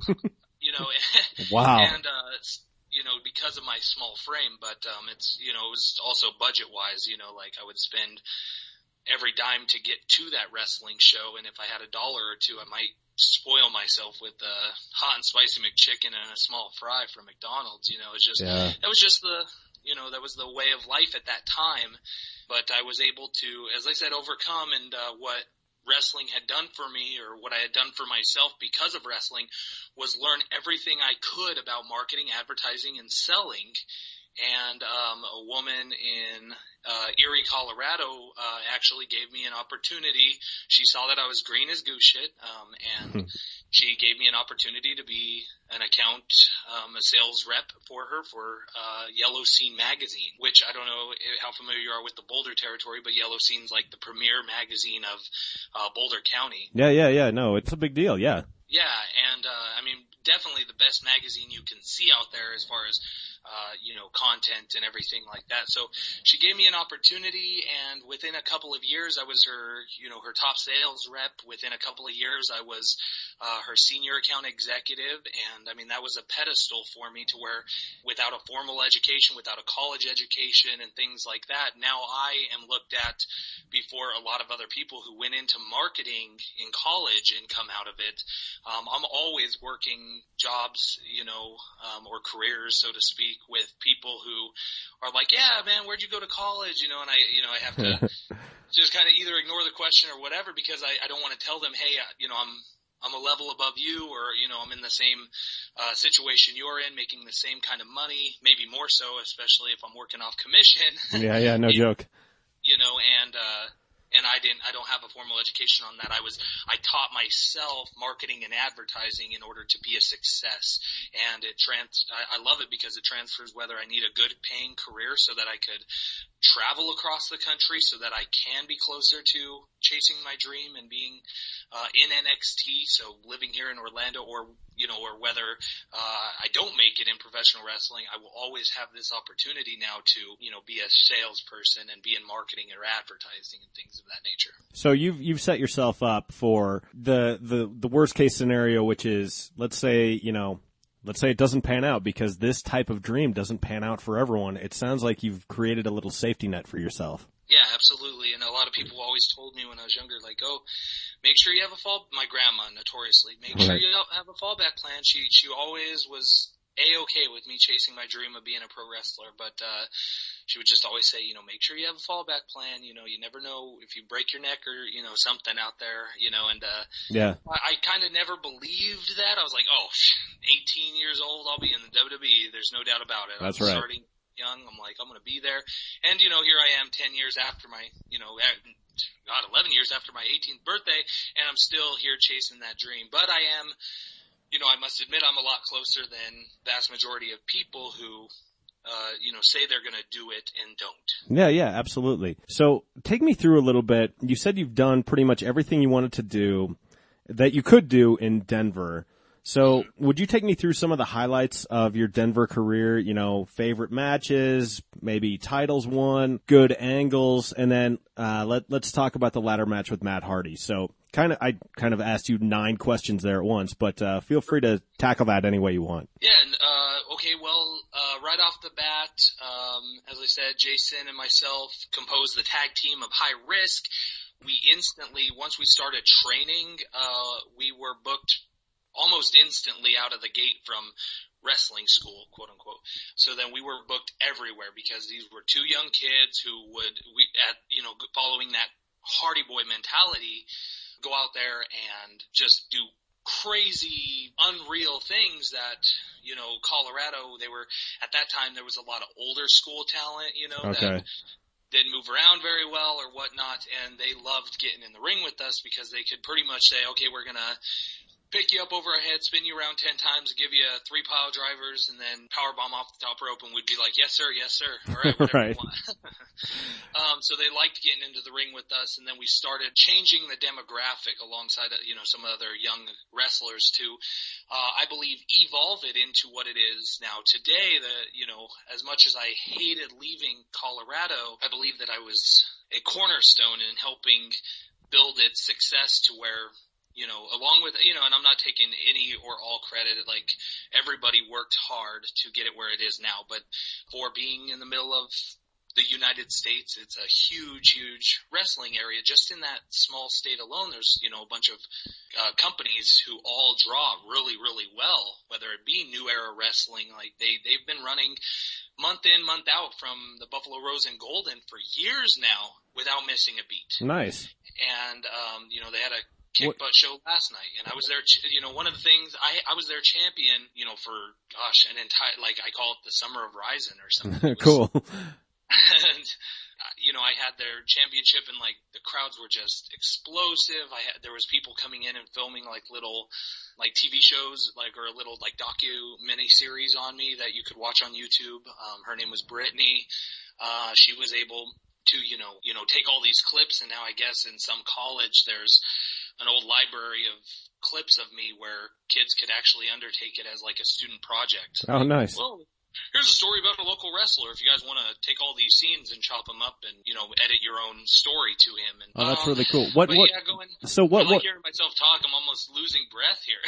Wow. And, because of my small frame, but, it's, it was also budget wise, I would spend every dime to get to that wrestling show, and if I had $1 or $2, I might spoil myself with a hot and spicy McChicken and a small fry from McDonald's. It's just that was just that was the way of life at that time. But I was able to, as I said, overcome, and what wrestling had done for me, or what I had done for myself because of wrestling, was learn everything I could about marketing, advertising, and selling. and a woman in Erie, Colorado, actually gave me an opportunity. She saw that I was green as goose shit, and she gave me an opportunity to be an account, a sales rep for her for Yellow Scene magazine, which I don't know how familiar you are with the Boulder territory, but Yellow Scene's like the premier magazine of Boulder County. Yeah. No, it's a big deal. Yeah. Yeah, and I mean, definitely the best magazine you can see out there as far as content and everything like that. So she gave me an opportunity, and within a couple of years, I was her top sales rep. Within a couple of years, I was her senior account executive, and I mean, that was a pedestal for me to where without a formal education, without a college education and things like that, now I am looked at before a lot of other people who went into marketing in college and come out of it. I'm always working jobs, or careers, so to speak, with people who are like, yeah, man, where'd you go to college? And I have to just kind of either ignore the question or whatever, because I don't want to tell them, hey, I'm a level above you, or, I'm in the same situation you're in, making the same kind of money, maybe more so, especially if I'm working off commission. Yeah, no joke. And I don't have a formal education on that. I taught myself marketing and advertising in order to be a success. And I love it because it transfers whether I need a good paying career so that I could travel across the country so that I can be closer to chasing my dream and being in NXT, so living here in Orlando, or whether I don't make it in professional wrestling, I will always have this opportunity now to be a salesperson and be in marketing or advertising and things of that nature. So you've set yourself up for the worst case scenario, which is, let's say it doesn't pan out, because this type of dream doesn't pan out for everyone. It sounds like you've created a little safety net for yourself. Yeah, absolutely. And a lot of people always told me when I was younger, like, oh, make sure you have my grandma notoriously, make sure you have a fallback plan. She always was A-okay with me chasing my dream of being a pro wrestler, but she would just always say, make sure you have a fallback plan. You never know if you break your neck or, something out there, and yeah. I kind of never believed that. I was like, 18 years old, I'll be in the WWE. There's no doubt about it. That's right. Starting young, I'm like, I'm going to be there. And, here I am 10 years after my, 11 years after my 18th birthday, and I'm still here chasing that dream. But I am, I must admit I'm a lot closer than vast majority of people who, say they're going to do it and don't. Yeah, absolutely. So take me through a little bit. You said you've done pretty much everything you wanted to do that you could do in Denver. So would you take me through some of the highlights of your Denver career, favorite matches, maybe titles won, good angles, and then let's talk about the ladder match with Matt Hardy. So I kind of asked you 9 questions there at once, but feel free to tackle that any way you want. Yeah, okay, well, right off the bat, as I said, Jason and myself composed the tag team of High Risk. We instantly, once we started training, we were booked almost instantly out of the gate from wrestling school, quote unquote. So then we were booked everywhere because these were 2 young kids who would, following that Hardy Boy mentality, go out there and just do crazy, unreal things that, Colorado, at that time there was a lot of older school talent, okay. that didn't move around very well or whatnot, and they loved getting in the ring with us because they could pretty much say, okay, we're gonna pick you up over our head, spin you around 10 times, give you 3 pile drivers, and then power bomb off the top rope, and we'd be like, yes sir, all right, whatever right. you want. So they liked getting into the ring with us, and then we started changing the demographic alongside, some other young wrestlers to, I believe, evolve it into what it is now today. As much as I hated leaving Colorado, I believe that I was a cornerstone in helping build its success to where, along with, and I'm not taking any or all credit, like everybody worked hard to get it where it is now, but for being in the middle of the United States, it's a huge, huge wrestling area. Just in that small state alone, there's, a bunch of companies who all draw really, really well, whether it be New Era Wrestling, like they've been running month in, month out from the Buffalo Rose and Golden for years now without missing a beat. Nice. And, they had a kick butt show last night, and I was there. One of the things I was their champion. For an entire, like, I call it the Summer of Ryzen or something. Cool. And I had their championship, and like the crowds were just explosive. There was people coming in and filming like little like TV shows, like, or a little like mini series on me that you could watch on YouTube. Her name was Brittany. She was able to, take all these clips, and now I guess in some college there's an old library of clips of me where kids could actually undertake it as like a student project. Oh, nice. Well, here's a story about a local wrestler. If you guys want to take all these scenes and chop them up and, edit your own story to him. And, that's really cool. I'm like hearing myself talk. I'm almost losing breath here.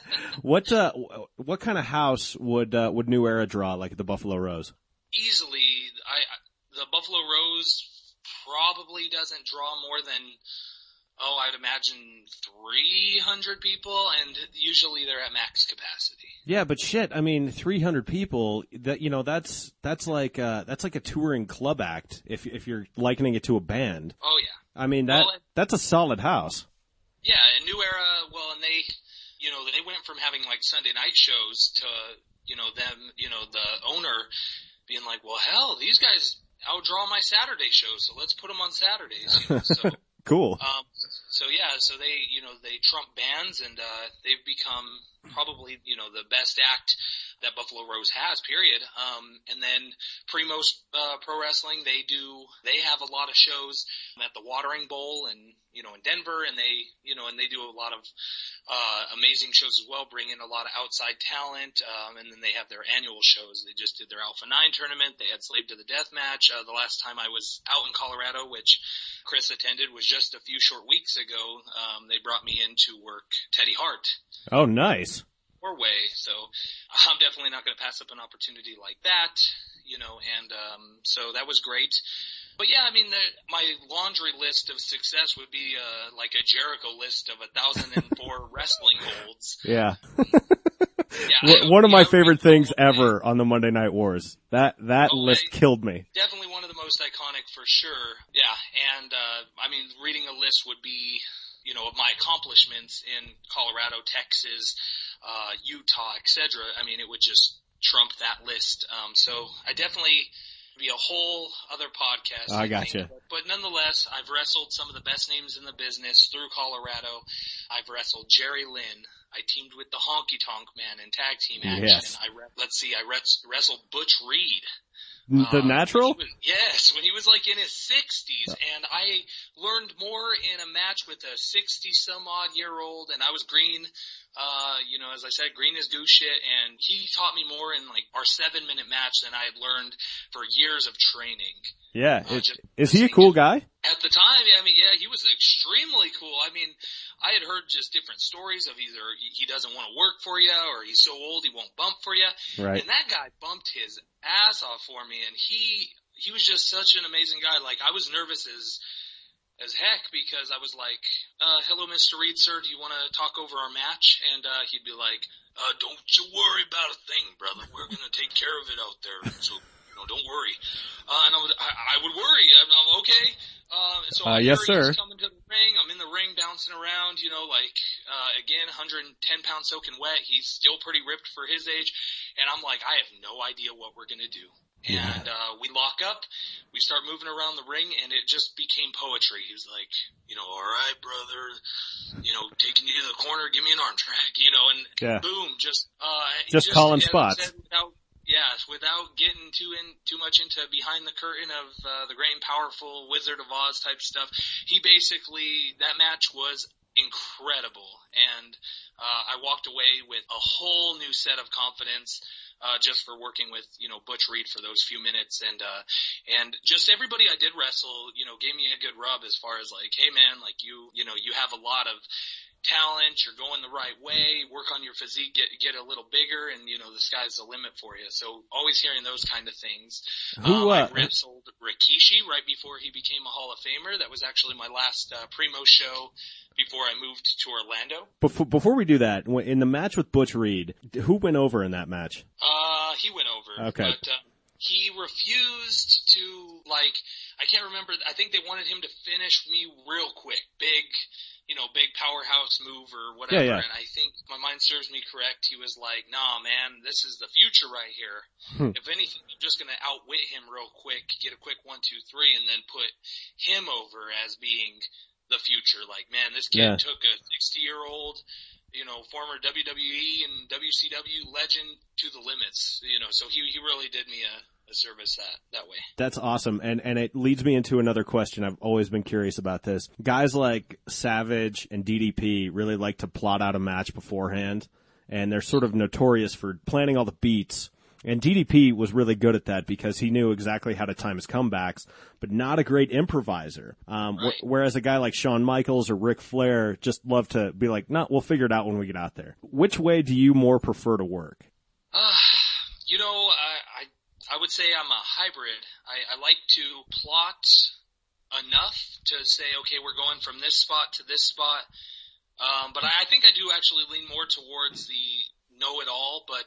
What kind of house would New Era draw, like the Buffalo Rose? Easily, the Buffalo Rose probably doesn't draw more than, I'd imagine 300 people, and usually they're at max capacity. Yeah, but shit, I mean, 300 people, that's like a touring club act if you're likening it to a band. Oh yeah. I mean, that's a solid house. Yeah, and New Era, and they went from having like Sunday night shows to, the owner being like, well, hell, these guys outdraw my Saturday shows, so let's put them on Saturdays. So cool. So they trump bands, and they've become probably, the best act that Buffalo Rose has, period. And then Primo's Pro Wrestling, they have a lot of shows at the Watering Bowl and, in Denver, and they do a lot of amazing shows as well, bring in a lot of outside talent, and then they have their annual shows. They just did their Alpha 9 tournament. They had Slave to the Death match. The last time I was out in Colorado, which Chris attended, was just a few short weeks ago. They brought me in to work Teddy Hart. Oh, nice. Way, so I'm definitely not going to pass up an opportunity like that, and so that was great. But yeah, I mean, my laundry list of success would be like a Jericho list of 1,004 wrestling holds. Yeah. Yeah, one of my favorite things ever on the Monday Night Wars. That list killed me. Definitely one of the most iconic for sure. Yeah, and I mean, reading a list would be, of my accomplishments in Colorado, Texas, Utah, etc. I mean, it would just trump that list. So I definitely be a whole other podcast. I gotcha. But nonetheless, I've wrestled some of the best names in the business through Colorado. I've wrestled Jerry Lynn. I teamed with the Honky Tonk Man in tag team action. Yes. I wrestled Butch Reed. The Natural? When he was like in his 60s, and I learned more in a match with a 60-some-odd-year-old, and I was green, as I said, green as goose shit, and he taught me more in like our 7-minute match than I had learned for years of training. Yeah. Is he a cool guy? At the time, I mean, yeah, he was extremely cool. I mean, I had heard just different stories of either he doesn't want to work for you, or he's so old he won't bump for you. Right. And that guy bumped his ass off for me, and he was just such an amazing guy. Like, I was nervous as heck, because I was like, hello, Mr. Reed, sir, do you want to talk over our match? And he'd be like, don't you worry about a thing, brother. We're going to take care of it out there. So, don't worry. And I would worry. I'm okay. So yes, sir. He's coming to the ring. I'm in the ring bouncing around, again, 110 pounds soaking wet. He's still pretty ripped for his age. And I'm like, I have no idea what we're going to do. And we lock up, we start moving around the ring, and it just became poetry. He was like, all right, brother, taking you to the corner, give me an arm drag, and boom, just calling spots. Without getting too much into behind the curtain of the great and powerful Wizard of Oz type stuff, that match was incredible, and I walked away with a whole new set of confidence. Just for working with, Butch Reed for those few minutes, and just everybody I did wrestle, gave me a good rub as far as like, hey man, like you have a lot of talent, you're going the right way, work on your physique, get a little bigger, and the sky's the limit for you. So always hearing those kind of things. I wrestled Rikishi right before he became a Hall of Famer. That was actually my last Primo show before I moved to Orlando. Before we do that, in the match with Butch Reed, who went over in that match? He went over. Okay. But he refused to, I can't remember. I think they wanted him to finish me real quick. Big big powerhouse move or whatever. Yeah. And I think my mind serves me correct. He was like, nah, man, this is the future right here. If anything, I'm just going to outwit him real quick, get a quick 1, 2, 3, and then put him over as being the future. Like, man, this kid took a 60-year-old, former WWE and WCW legend to the limits, so he really did me a service that way. That's awesome. And it leads me into another question. I've always been curious about this. Guys like Savage and DDP really like to plot out a match beforehand, and they're sort of notorious for planning all the beats. And DDP was really good at that because he knew exactly how to time his comebacks, but not a great improviser. Right. Whereas a guy like Shawn Michaels or Ric Flair just love to be like, no, we'll figure it out when we get out there. Which way do you more prefer to work? I would say I'm a hybrid. I like to plot enough to say, okay, we're going from this spot to this spot. But I think I do actually lean more towards the know-it-all, but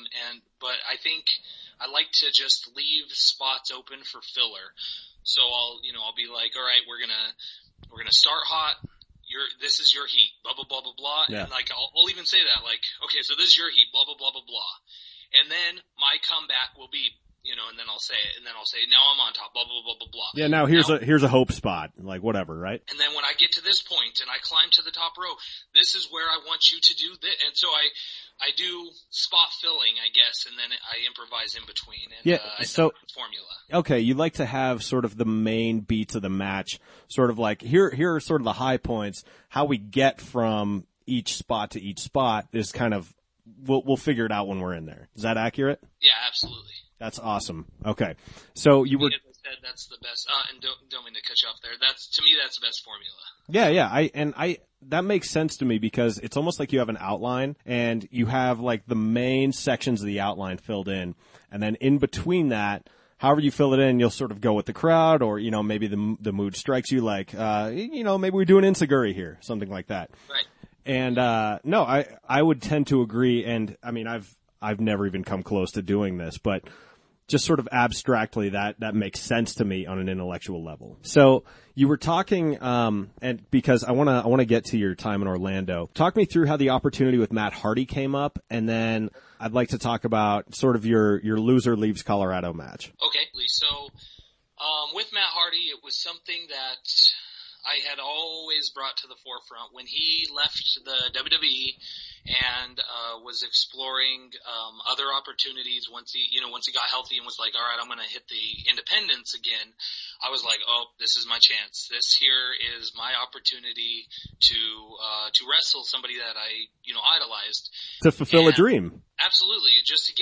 I think I like to just leave spots open for filler. So I'll be like, all right, we're gonna start hot. This is your heat, blah, blah, blah, blah, blah. Yeah. And I'll even say that, like, okay, so this is your heat, blah, blah, blah, blah, blah. And then my comeback will be, and then I'll say it, and then I'll say, now I'm on top, blah, blah, blah, blah, blah. Yeah, now here's a hope spot, like whatever, right? And then when I get to this point and I climb to the top row, this is where I want you to do this. And so I do spot filling, I guess, and then I improvise in between. And, so formula. Okay, you like to have sort of the main beats of the match, sort of like here are sort of the high points. How we get from each spot to each spot is kind of we'll figure it out when we're in there. Is that accurate? Yeah, absolutely. That's awesome. Okay, so you were. As I said, that's the best. And don't mean to cut you off there. To me, that's the best formula. Yeah. That makes sense to me because it's almost like you have an outline and you have like the main sections of the outline filled in, and then in between that, however you fill it in, you'll sort of go with the crowd, or maybe the mood strikes you like maybe we do an Insiguri here, something like that. Right. And no, I would tend to agree, and I mean I've never even come close to doing this, but just sort of abstractly that makes sense to me on an intellectual level. So you were talking, and because I want to get to your time in Orlando, talk me through how the opportunity with Matt Hardy came up, and then I'd like to talk about sort of your loser leaves Colorado match. Okay, so with Matt Hardy, it was something that I had always brought to the forefront. When he left the WWE and was exploring other opportunities once he got healthy and was like, all right, I'm going to hit the independents again, I was like, oh, this is my chance. This here is my opportunity to wrestle somebody that I idolized, to fulfill a dream. Absolutely. Just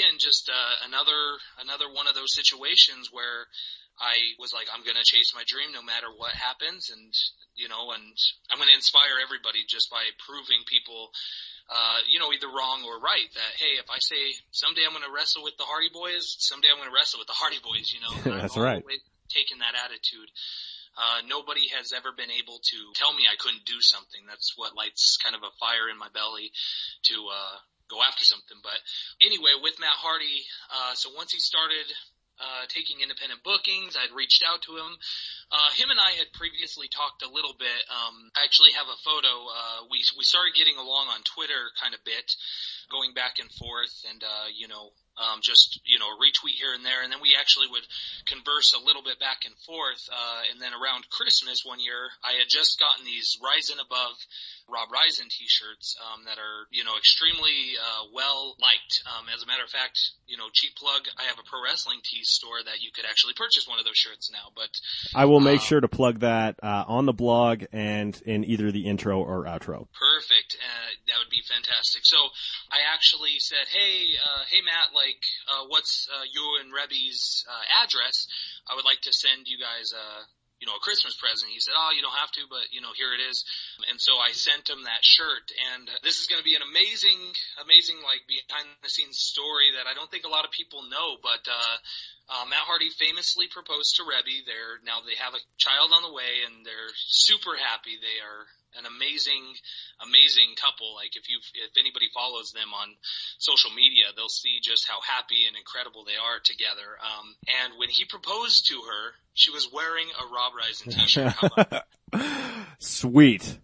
another one of those situations where I was like, I'm going to chase my dream no matter what happens, and I'm going to inspire everybody just by proving people, either wrong or right, that, hey, if I say someday I'm going to wrestle with the Hardy Boys, someday I'm going to wrestle with the Hardy Boys, That's right. I've always taken that attitude. Nobody has ever been able to tell me I couldn't do something. That's what lights kind of a fire in my belly to go after something. But anyway, with Matt Hardy, so once he started taking independent bookings, I'd reached out to him. Him and I had previously talked a little bit. I actually have a photo. We started getting along on Twitter kind of bit, going back and forth, and just a retweet here and there, and then we actually would converse a little bit back and forth. And then around Christmas one year, I had just gotten these Rise and Above Rob Risen t-shirts that are extremely well liked. As a matter of fact, cheap plug, I have a pro wrestling tees store that you could actually purchase one of those shirts now. But I will make sure to plug that on the blog and in either the intro or outro. Perfect. That would be fantastic. So I actually said, hey Matt, what's you and Rebby's address? I would like to send you guys a Christmas present. He said, oh, you don't have to, but here it is. And so I sent him that shirt, and this is going to be an amazing behind the scenes story that I don't think a lot of people know, but Matt Hardy famously proposed to Rebby. They have a child on the way, and they're super happy. They are an amazing couple. Like if anybody follows them on social media, they'll see just how happy and incredible they are together. And when he proposed to her, she was wearing a Rob Risen t-shirt. Sweet.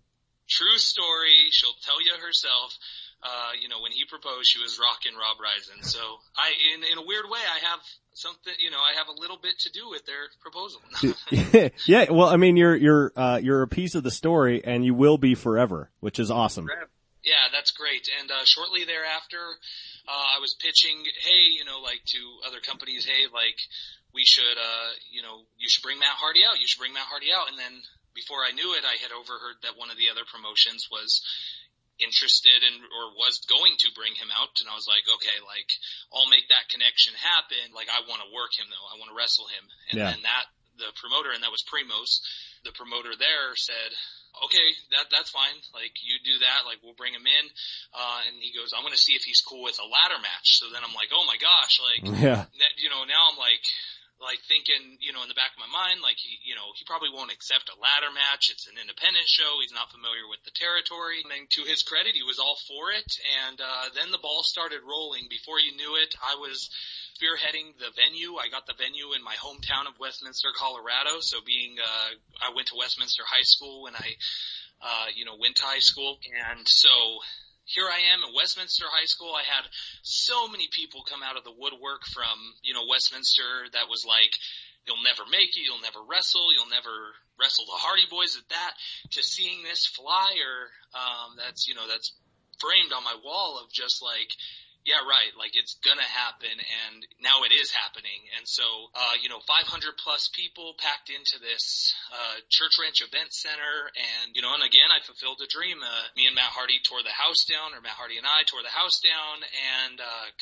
True story. She'll tell you herself. When he proposed, she was rocking Rob Risen. So in a weird way, I have something, I have a little bit to do with their proposal. Yeah. Well, I mean, you're a piece of the story, and you will be forever, which is awesome. Yeah, that's great. And shortly thereafter, I was pitching, hey, to other companies, hey, we should, you should bring Matt Hardy out. You should bring Matt Hardy out. And then before I knew it, I had overheard that one of the other promotions was interested in or was going to bring him out, and I was like, okay, I'll make that connection happen. I want to work him though. I want to wrestle him. And then the promoter, and that was Primos, the promoter there said, okay, that's fine. You do that. We'll bring him in. And he goes, I'm going to see if he's cool with a ladder match. So then I'm like, oh my gosh, now I'm thinking, in the back of my mind, he probably won't accept a ladder match. It's an independent show. He's not familiar with the territory. And to his credit, he was all for it. And then the ball started rolling. Before you knew it, I was spearheading the venue. I got the venue in my hometown of Westminster, Colorado. So I went to Westminster High School when I, went to high school. And so here I am at Westminster High School. I had so many people come out of the woodwork from, Westminster that was like, you'll never make it, you'll never wrestle the Hardy Boys at that, to seeing this flyer, that's framed on my wall of just yeah, right, it's gonna happen, and now it is happening. And so, 500 plus people packed into this, Church Ranch Event Center, and, and again, I fulfilled a dream. Me and Matt Hardy tore the house down, or Matt Hardy and I tore the house down, and,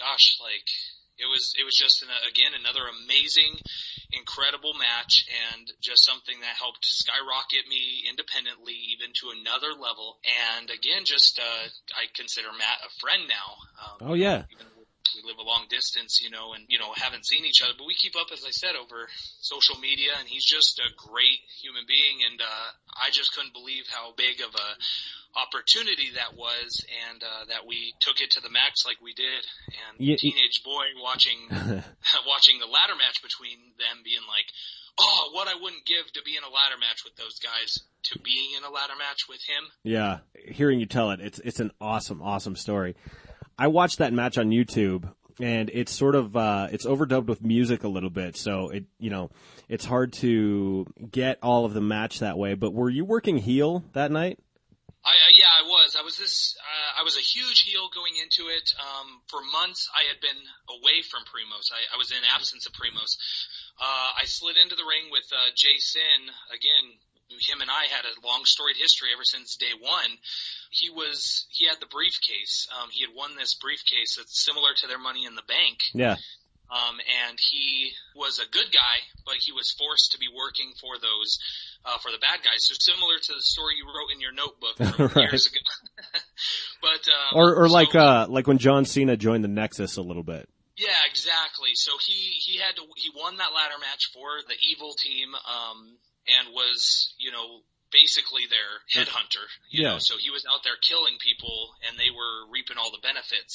it was just, another amazing, incredible match, and just something that helped skyrocket me independently even to another level. And again, I consider Matt a friend now. Oh yeah. Even though we live a long distance, and, haven't seen each other, but we keep up, as I said, over social media, and he's just a great human being. And, I just couldn't believe how big of a opportunity that was, and that we took it to the max like we did. And teenage boy watching the ladder match between them, being like, oh, what I wouldn't give to be in a ladder match with those guys, to being in a ladder match with him. Yeah, hearing you tell it, it's an awesome story. I watched that match on YouTube, and it's sort of it's overdubbed with music a little bit, so it's hard to get all of the match that way. But were you working heel that night? I was. I was a huge heel going into it. For months, I had been away from Primos. I was in absence of Primos. I slid into the ring with Jason. Again, him and I had a long storied history ever since day one. He had the briefcase. He had won this briefcase that's similar to their Money in the Bank. Yeah. And he was a good guy, but he was forced to be working for those, for the bad guys. So similar to the story you wrote in your notebook from years ago. But, like when John Cena joined the Nexus a little bit. Yeah, exactly. So he won that ladder match for the evil team, and was, basically their headhunter, you know, so he was out there killing people and they were reaping all the benefits.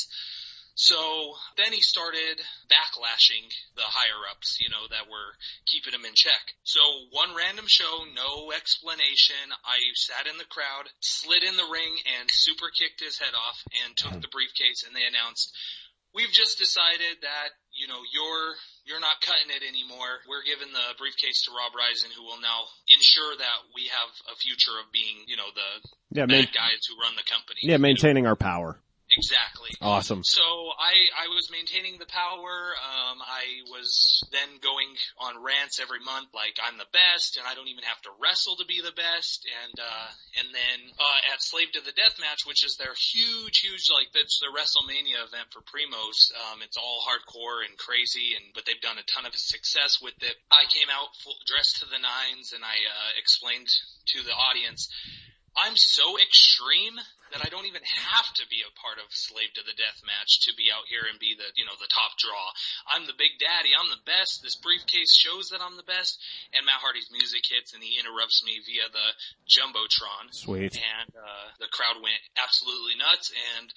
So then he started backlashing the higher-ups, that were keeping him in check. So one random show, no explanation, I sat in the crowd, slid in the ring, and super kicked his head off and took the briefcase, and they announced, we've just decided that, you're not cutting it anymore. We're giving the briefcase to Rob Risen, who will now ensure that we have a future of being, the bad guys who run the company. Yeah, maintaining our power. Exactly. Awesome. So I was maintaining the power. I was then going on rants every month like I'm the best and I don't even have to wrestle to be the best. And then at Slave to the Death Match, which is their huge, that's the WrestleMania event for Primos. It's all hardcore and crazy, but they've done a ton of success with it. I came out dressed to the nines and I explained to the audience, I'm so extreme that I don't even have to be a part of Slave to the Death Match to be out here and be the top draw. I'm the big daddy. I'm the best. This briefcase shows that I'm the best. And Matt Hardy's music hits and he interrupts me via the Jumbotron. Sweet. And, the crowd went absolutely nuts. And,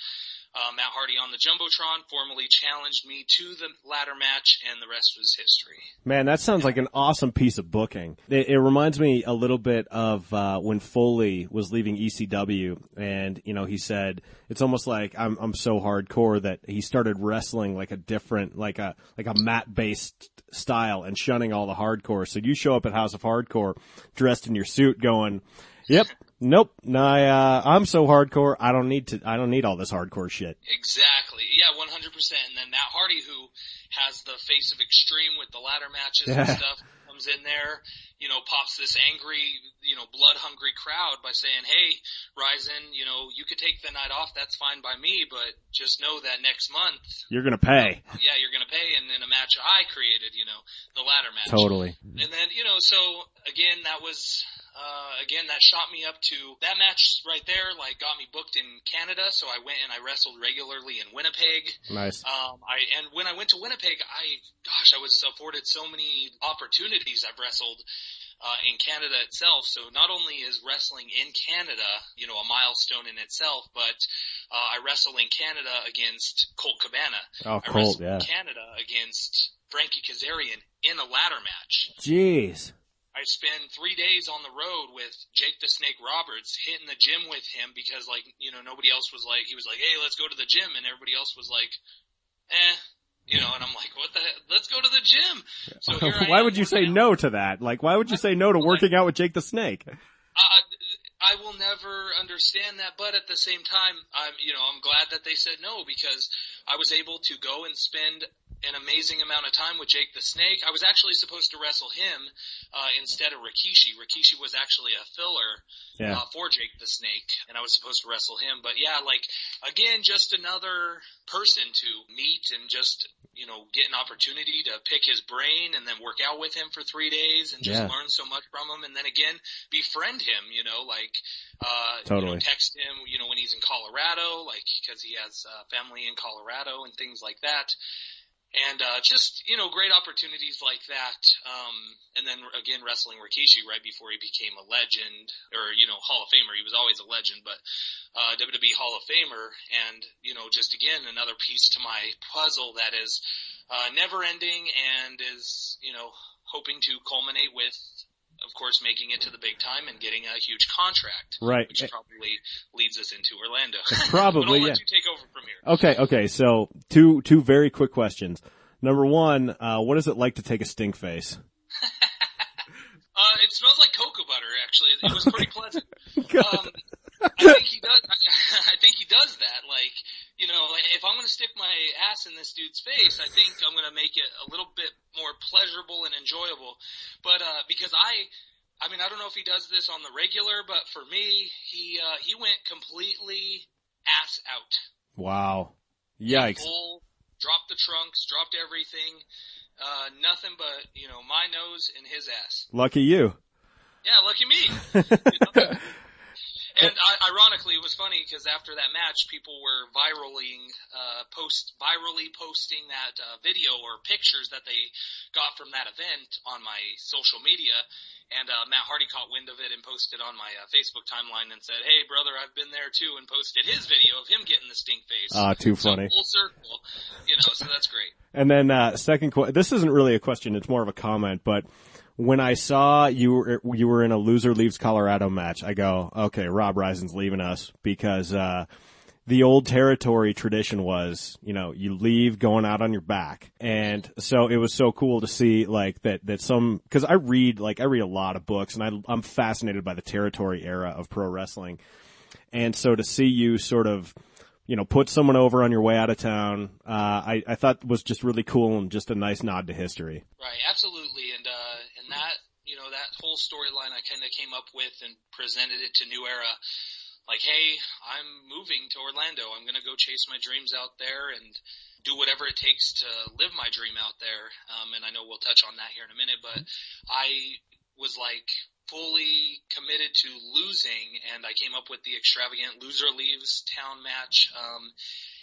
Matt Hardy on the Jumbotron formally challenged me to the ladder match, and the rest was history. Man, that sounds like an awesome piece of booking. It reminds me a little bit of when Foley was leaving ECW, and he said it's almost like I'm so hardcore that he started wrestling like a different, like a mat-based style and shunning all the hardcore. So you show up at House of Hardcore dressed in your suit, going, "Yep, nope, no, I'm so hardcore. I don't need all this hardcore shit." Exactly. Yeah, 100%. And then Matt Hardy, who has the face of Extreme with the ladder matches and stuff, comes in there, pops this angry, blood-hungry crowd by saying, "Hey, Ryzen, you could take the night off. That's fine by me, but just know that next month you're gonna pay." You're gonna pay. And in a match I created, the ladder match. Totally. And then, so again, that was. That shot me up to that match right there, got me booked in Canada. So I went and I wrestled regularly in Winnipeg. Nice. And when I went to Winnipeg, I was afforded so many opportunities. I've wrestled, in Canada itself. So not only is wrestling in Canada, a milestone in itself, but, I wrestle in Canada against Colt Cabana. Oh, I Colt, wrestled in Canada against Frankie Kazarian in a ladder match. Jeez. I spent 3 days on the road with Jake the Snake Roberts, hitting the gym with him because, nobody else was he was like, "Hey, let's go to the gym," and everybody else was like, and I'm like, "What the heck? Let's go to the gym." So here why would you say no to that? Why would you say no to working out with Jake the Snake? I will never understand that, but at the same time, I'm glad that they said no, because I was able to go and spend an amazing amount of time with Jake the Snake. I was actually supposed to wrestle him instead of Rikishi. Rikishi was actually a filler for Jake the Snake, and I was supposed to wrestle him. But yeah, again, just another person to meet and just, get an opportunity to pick his brain and then work out with him for 3 days and just learn so much from him. And then again, befriend him, totally. Text him, when he's in Colorado, because he has family in Colorado and things like that. And, just, great opportunities like that. And then again, wrestling Rikishi right before he became a legend or, Hall of Famer. He was always a legend, but, WWE Hall of Famer. And, just again, another piece to my puzzle that is, never ending and is, hoping to culminate with, of course, making it to the big time and getting a huge contract. Right. Which probably leads us into Orlando. Probably, but I'll let you take over from here. Okay. So, two very quick questions. Number one, what is it like to take a stink face? It smells like cocoa butter, actually. It was pretty pleasant. I think he does. I think he does that. If I'm going to stick my ass in this dude's face, I think I'm going to make it a little bit more pleasurable and enjoyable. But because I don't know if he does this on the regular, but for me, he went completely ass out. Wow. Yikes. Dropped the trunks, dropped everything. Nothing but, my nose and his ass. Lucky you. Yeah, lucky me. And ironically, it was funny because after that match, people were virally posting that video or pictures that they got from that event on my social media. And Matt Hardy caught wind of it and posted on my Facebook timeline and said, "Hey, brother, I've been there too," and posted his video of him getting the stink face. Too funny. So full circle, so that's great. And then second question. This isn't really a question; it's more of a comment, but. When I saw you were in a Loser Leaves Colorado match, I go, okay, Rob Ryzen's leaving us because the old territory tradition was, you leave going out on your back. And so it was so cool to see that some, cause I read a lot of books and I'm fascinated by the territory era of pro wrestling. And so to see you sort of, put someone over on your way out of town, I thought was just really cool and just a nice nod to history. Right, absolutely. And that, that whole storyline I kind of came up with and presented it to New Era. Hey, I'm moving to Orlando. I'm going to go chase my dreams out there and do whatever it takes to live my dream out there. And I know we'll touch on that here in a minute, but I was fully committed to losing, and I came up with the extravagant Loser Leaves Town match.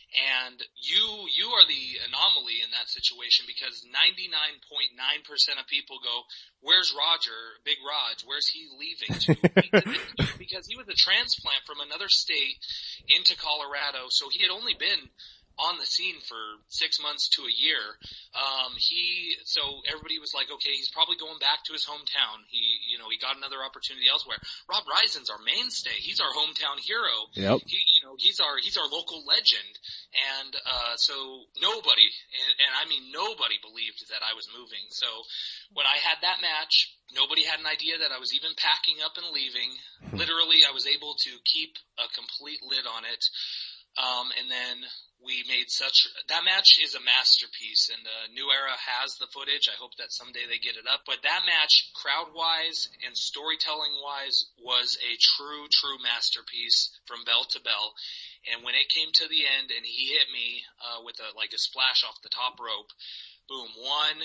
And you are the anomaly in that situation, because 99.9% of people go, "Where's Roger, Big Raj? Where's he leaving to?" Because he was a transplant from another state into Colorado, so he had only been on the scene for 6 months to a year. So everybody was like, okay, he's probably going back to his hometown. He got another opportunity elsewhere. Rob Rison's our mainstay. He's our hometown hero. Yep. He's our local legend. And, so nobody, and I mean nobody, believed that I was moving. So when I had that match, nobody had an idea that I was even packing up and leaving. Literally, I was able to keep a complete lid on it. And then we made that match is a masterpiece, and New Era has the footage. I hope that someday they get it up. But that match, crowd-wise and storytelling-wise, was a true masterpiece from bell to bell. And when it came to the end and he hit me with a splash off the top rope, boom, 1, 2,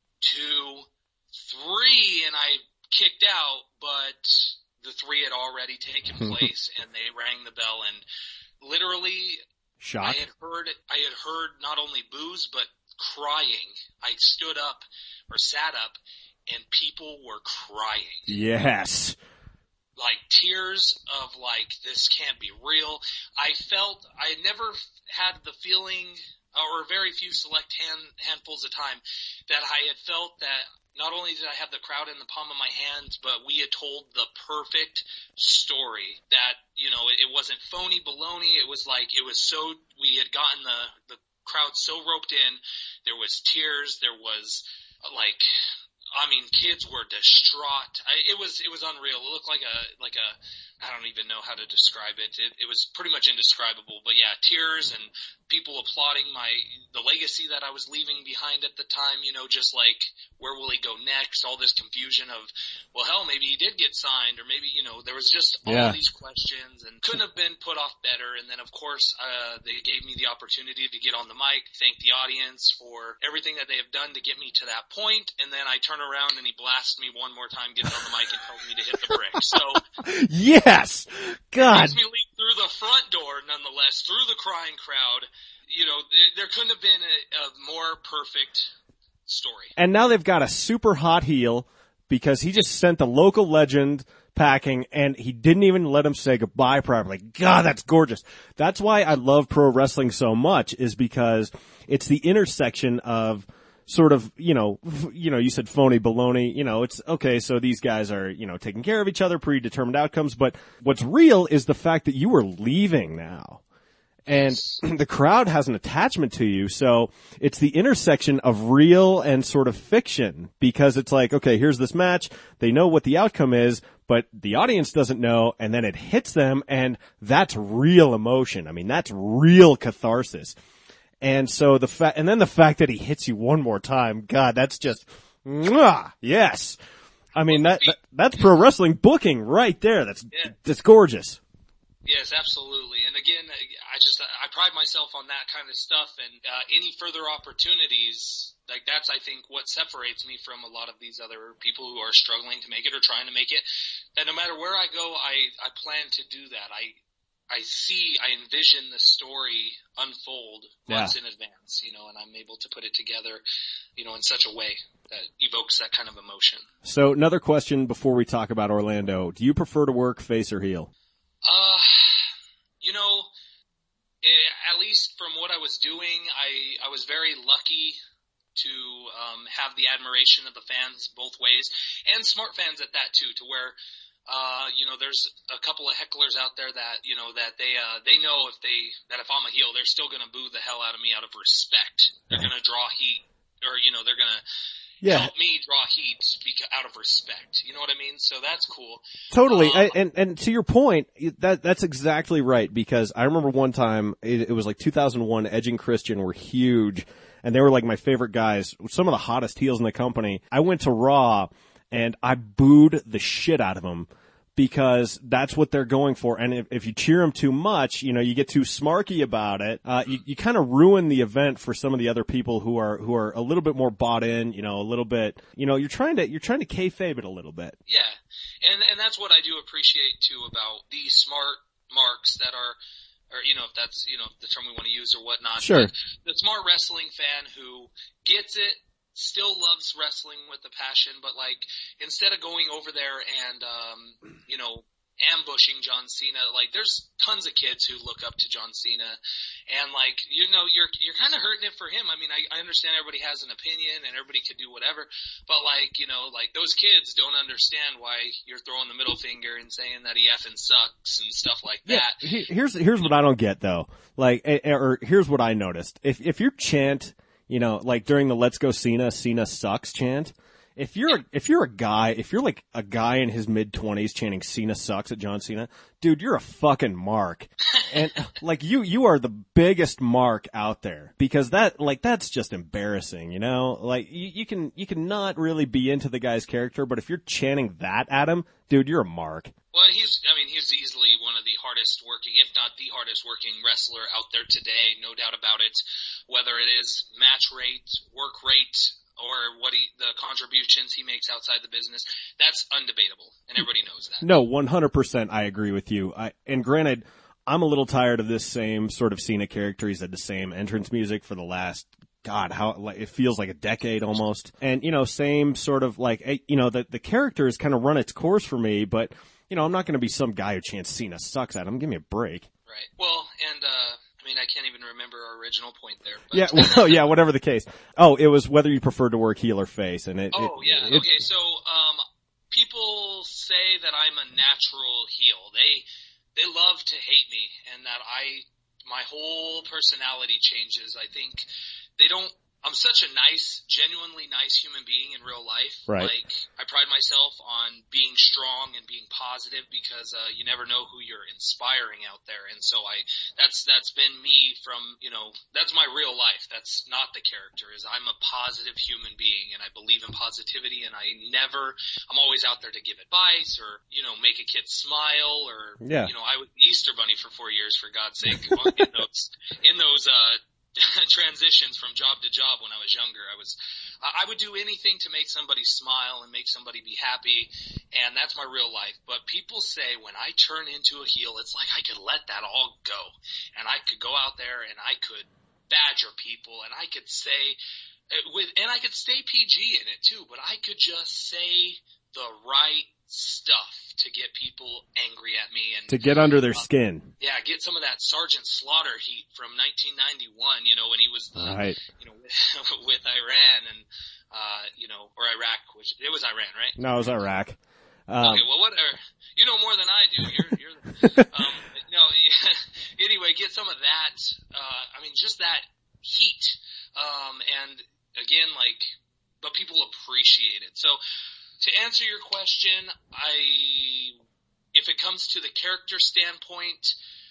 3, and I kicked out, but the 3 had already taken place, and they rang the bell, and literally, shock. I had heard not only boos, but crying. I stood up or sat up, and people were crying. Yes. Like tears of this can't be real. I had never had the feeling, or very few select handfuls of time, that I had felt that not only did I have the crowd in the palm of my hands, but we had told the perfect story. That, it wasn't phony baloney. It was we had gotten the crowd so roped in. There was tears. There was kids were distraught. It was unreal. It looked like a I don't even know how to describe it. It was pretty much indescribable. But yeah, tears and people applauding the legacy that I was leaving behind at the time. Just where will he go next? All this confusion of, well, hell, maybe he did get signed, or maybe there was just all of these questions, and couldn't have been put off better. And then of course they gave me the opportunity to get on the mic, thank the audience for everything that they have done to get me to that point, and then I turn around and he blasts me one more time, gets on the mic, and tells me to hit the brick. So yes, God, makes me leap through the front door, nonetheless, through the crying crowd. There couldn't have been a more perfect story. And now they've got a super hot heel because he just sent the local legend packing, and he didn't even let him say goodbye properly. God, that's gorgeous. That's why I love pro wrestling so much, is because it's the intersection of sort of, you said phony baloney, it's okay. So these guys are, taking care of each other, predetermined outcomes. But what's real is the fact that you are leaving now. And the crowd has an attachment to you, so it's the intersection of real and sort of fiction, because it's like, okay, here's this match, they know what the outcome is, but the audience doesn't know, and then it hits them, and that's real emotion. I mean, that's real catharsis. And so the fact that he hits you one more time, God, that's just, mwah, yes. I mean, that's pro wrestling booking right there. That's gorgeous. Yes, absolutely. And again, I pride myself on that kind of stuff, and any further opportunities, that's, I think, what separates me from a lot of these other people who are struggling to make it or trying to make it. That no matter where I go, I plan to do that. I envision the story unfold months in advance, and I'm able to put it together, in such a way that evokes that kind of emotion. So another question before we talk about Orlando. Do you prefer to work face or heel? At least from what I was doing, I was very lucky to have the admiration of the fans both ways, and smart fans at that too, to where there's a couple of hecklers out there that that they know that if I'm a heel, they're still gonna boo the hell out of me out of respect. They're gonna draw heat, or they're gonna help me draw heat out of respect. You know what I mean? So that's cool. Totally. And to your point, that's exactly right, because I remember one time, it was like 2001, Edge and Christian were huge, and they were like my favorite guys, some of the hottest heels in the company. I went to Raw, and I booed the shit out of them, because that's what they're going for. And if you cheer them too much, you get too smarky about it. You kind of ruin the event for some of the other people who are a little bit more bought in, a little bit, you're trying to kayfabe it a little bit. Yeah. And that's what I do appreciate too about these smart marks that are or, if that's, the term we want to use or whatnot. Sure. But the smart wrestling fan who gets it, still loves wrestling with a passion, but like, instead of going over there and, ambushing John Cena, like, there's tons of kids who look up to John Cena, and like, you're kind of hurting it for him. I mean, I understand everybody has an opinion and everybody could do whatever, but like, like, those kids don't understand why you're throwing the middle finger and saying that he effing sucks and stuff like that. Here's what I don't get though. Like, or here's what I noticed. If your chant, like during the "Let's Go Cena, Cena sucks" chant, if you're like a guy in his mid-20s chanting "Cena sucks" at John Cena, dude, you're a fucking mark. And like you are the biggest mark out there, because that's just embarrassing, Like you can not really be into the guy's character, but if you're chanting that at him, dude, you're a mark. Well, he's easily one of the hardest working, if not the hardest working wrestler out there today, no doubt about it. Whether it is match rate, work rate, or the contributions he makes outside the business, that's undebatable, and everybody knows that. No, 100% I agree with you. And granted, I'm a little tired of this same sort of Cena character. He's had the same entrance music for the last, it feels like a decade almost. And, same sort of like, the character has kind of run its course for me, but, I'm not going to be some guy who chants "Cena sucks" at him. Give me a break. Right. Well, and, I can't even remember our original point there. But. Yeah, well, yeah, whatever the case. Oh, it was whether you prefer to work heel or face, and Okay, so people say that I'm a natural heel. They love to hate me, and that my whole personality changes. I think they don't. I'm such a genuinely nice human being in real life. Right. Like, I pride myself on being strong and being positive, because you never know who you're inspiring out there. And so that's been me from, that's my real life. That's not the character. I'm a positive human being, and I believe in positivity, and I'm always out there to give advice or, make a kid smile, or, I was the Easter Bunny for 4 years, for God's sake, in those transitions from job to job when I was younger. I would do anything to make somebody smile and make somebody be happy, and that's my real life. But people say when I turn into a heel, it's like I could let that all go, and I could go out there and I could badger people, and I could say and I could stay PG in it too, but I could just say the right stuff to get people angry at me, and to get under their skin. Yeah, get some of that Sergeant Slaughter heat from 1991, when he was right. With Iran and or Iraq, which it was Iran, right? No, it was Iraq. Okay, well, whatever. You know more than I do. You're anyway, get some of that. Just that heat. And again, but people appreciate it. So, to answer your question, if it comes to the character standpoint,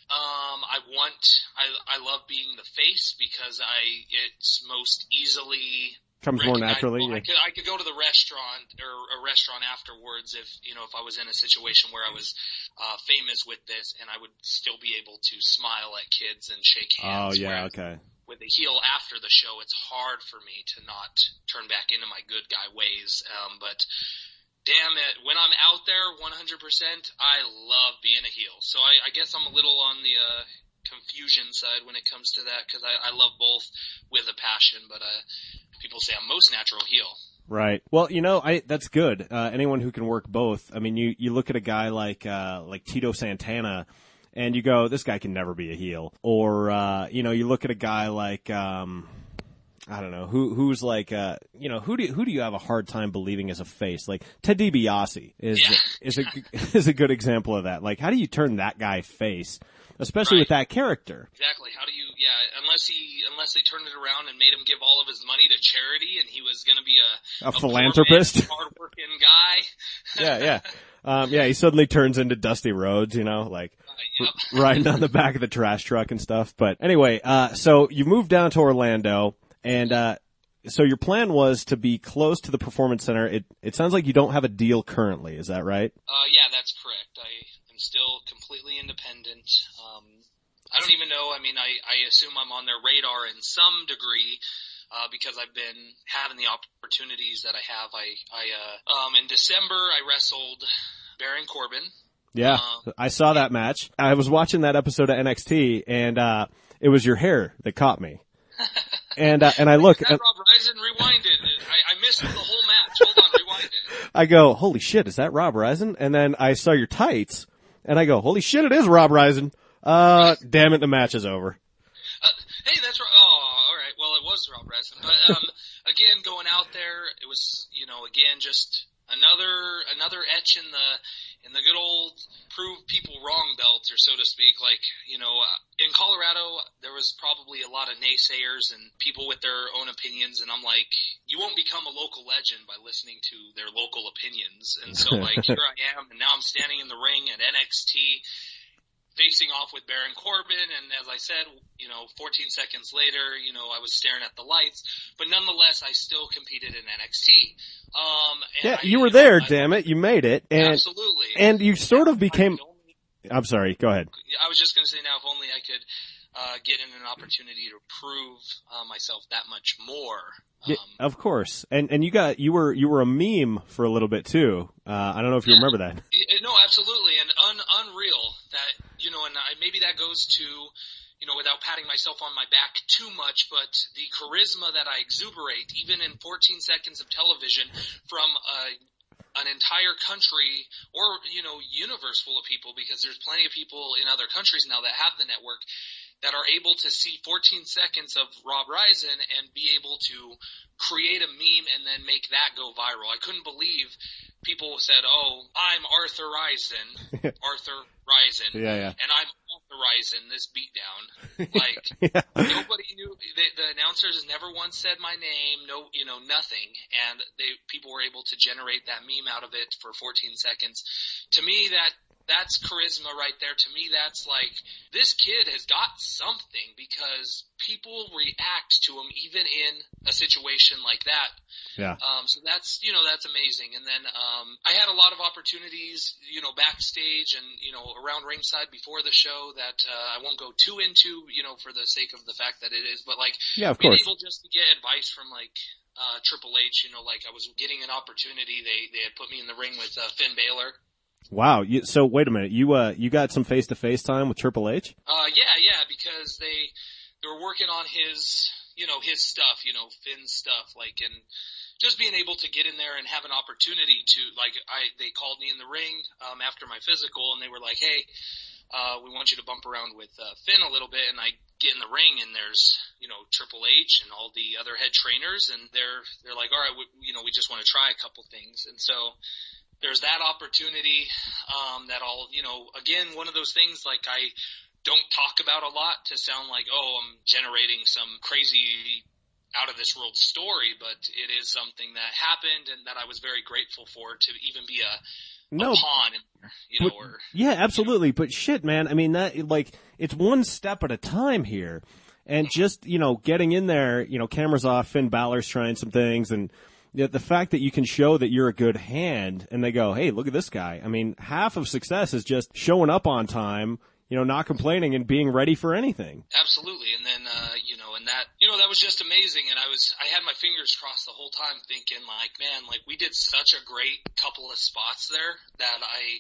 I love being the face, because it's most easily comes more naturally. Yeah. I could go to the restaurant or a restaurant afterwards if I was in a situation where I was famous with this, and I would still be able to smile at kids and shake hands. Oh yeah, okay. With the heel after the show, it's hard for me to not turn back into my good guy ways. But damn it, when I'm out there 100%, I love being a heel. So I guess I'm a little on the confusion side when it comes to that, because I love both with a passion, but people say I'm most natural heel. Right. Well, that's good. Anyone who can work both. I mean, you look at a guy like Tito Santana, and you go, this guy can never be a heel. Or, you look at a guy like, I don't know, who's like, who do you have a hard time believing is a face? Like, Ted DiBiase is a good example of that. Like, how do you turn that guy face? Especially with that character. Exactly. How do you, unless they turned it around and made him give all of his money to charity, and he was gonna be a philanthropist, hard-working guy. Yeah. He suddenly turns into Dusty Rhodes, riding on the back of the trash truck and stuff. But anyway, so you moved down to Orlando, and so your plan was to be close to the Performance Center. It sounds like you don't have a deal currently. Is that right? Yeah, that's correct. I am still completely independent. I don't even know. I assume I'm on their radar in some degree, because I've been having the opportunities that I have. In December, I wrestled Baron Corbin. Yeah, I saw that match. I was watching that episode of NXT, and it was your hair that caught me. And I look. Rob Risen, rewind it. I missed the whole match. Hold on, rewind it. I go, holy shit, is that Rob Risen? And then I saw your tights, and I go, holy shit, it is Rob Risen. Damn it, the match is over. Hey, that's right. Oh, all right. Well, it was Rob Risen, but again, going out there, it was, again, just another etch in the good old prove people wrong belt, or so to speak. Like, in Colorado, there was probably a lot of naysayers and people with their own opinions, and I'm like, you won't become a local legend by listening to their local opinions. And so, like, here I am, and now I'm standing in the ring at NXT, facing off with Baron Corbin, and as I said, 14 seconds later, I was staring at the lights, but nonetheless, I still competed in NXT. You were there, damn it, you made it. And, absolutely. And you sort of became, I'm sorry, go ahead. I was just gonna say, now if only I could, get in an opportunity to prove, myself that much more. Yeah, of course. And you were a meme for a little bit too. I don't know if you remember that. No, absolutely. And unreal that, and maybe that goes to, without patting myself on my back too much, but the charisma that I exuberate, even in 14 seconds of television from, an entire country or, universe full of people, because there's plenty of people in other countries now that have the network that are able to see 14 seconds of Rob Risen and be able to create a meme and then make that go viral. I couldn't believe people said, "Oh, I'm Arthur Risen, yeah. and I'm authorizing this beatdown." Like, nobody knew. The announcers never once said my name. No, nothing. And people were able to generate that meme out of it for 14 seconds. To me, that's charisma right there. To me, that's like, this kid has got something, because people react to him even in a situation like that. Yeah. So that's amazing. And then, I had a lot of opportunities, backstage and, around ringside before the show that, I won't go too into, for the sake of the fact that it is, but like, yeah, of being course. able just to get advice from like, Triple H, like I was getting an opportunity. They had put me in the ring with, Finn Balor. Wow. So wait a minute. You got some face-to-face time with Triple H? Yeah, because they were working on his, his stuff, Finn's stuff, like, and just being able to get in there and have an opportunity to, like, they called me in the ring, after my physical, and they were like, "Hey, we want you to bump around with, Finn a little bit," and I get in the ring, and there's, Triple H and all the other head trainers, and they're like, "All right, we just want to try a couple things," and so, there's that opportunity, that I'll, again, one of those things like I don't talk about a lot to sound like, oh, I'm generating some crazy out of this world story, but it is something that happened and that I was very grateful for, to even be a pawn, yeah, absolutely. But shit, man, I mean, that, like, it's one step at a time here. And just, getting in there, cameras off, Finn Balor's trying some things, and the fact that you can show that you're a good hand, and they go, "Hey, look at this guy." I mean, half of success is just showing up on time, not complaining and being ready for anything. Absolutely. And then, and that was just amazing. And I had my fingers crossed the whole time, thinking like, man, like, we did such a great couple of spots there that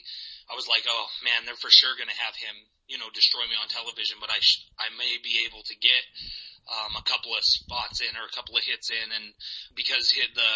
I was like, oh man, they're for sure going to have him, destroy me on television, but I may be able to get, a couple of spots in or a couple of hits in, and because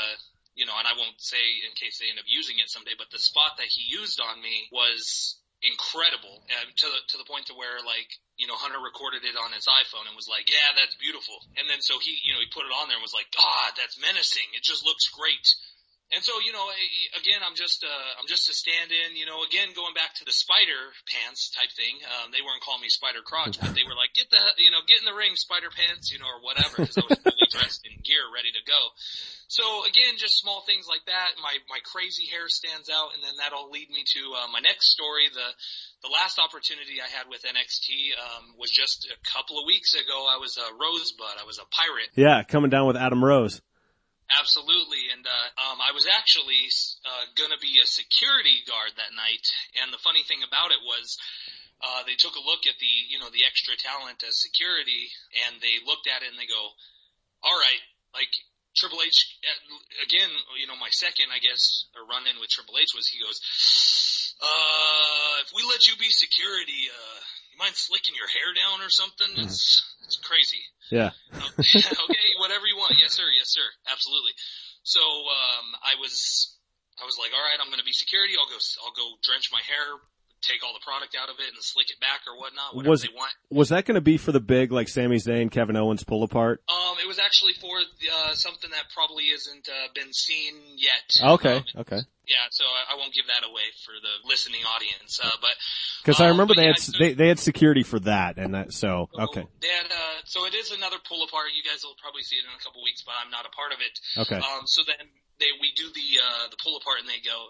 and I won't say in case they end up using it someday, but the spot that he used on me was incredible, to the point to where, like, Hunter recorded it on his iPhone and was like, "Yeah, that's beautiful." And then so he put it on there and was like, "God, that's menacing. It just looks great." And so, again, I'm just a stand-in, again, going back to the spider pants type thing. They weren't calling me Spider Crotch, but they were like, get in the ring, Spider Pants, or whatever, because I was fully dressed in gear, ready to go. So again, just small things like that. My crazy hair stands out, and then that'll lead me to, my next story. The last opportunity I had with NXT, was just a couple of weeks ago. I was a Rosebud. I was a pirate. Yeah, coming down with Adam Rose. Absolutely, and I was actually going to be a security guard that night, and the funny thing about it was they took a look at the extra talent as security, and they looked at it and they go, "All right, like, Triple H, again, my second, I guess, run-in with Triple H was, he goes, If we let you be security, you mind slicking your hair down or something? It's crazy. Yeah. Okay, whatever you want. Yes, sir. Absolutely. So, I was like, all right, I'm going to be security. I'll go drench my hair, take all the product out of it and slick it back or whatnot, whatever they want. Was that going to be for the big, like, Sami Zayn, Kevin Owens pull apart? It was actually for, something that probably isn't, been seen yet. Okay. Yeah, so I won't give that away for the listening audience, but. Cause I remember they had security for that and that, so okay. They had, so it is another pull apart. You guys will probably see it in a couple weeks, but I'm not a part of it. Okay. So then we do the pull apart and they go,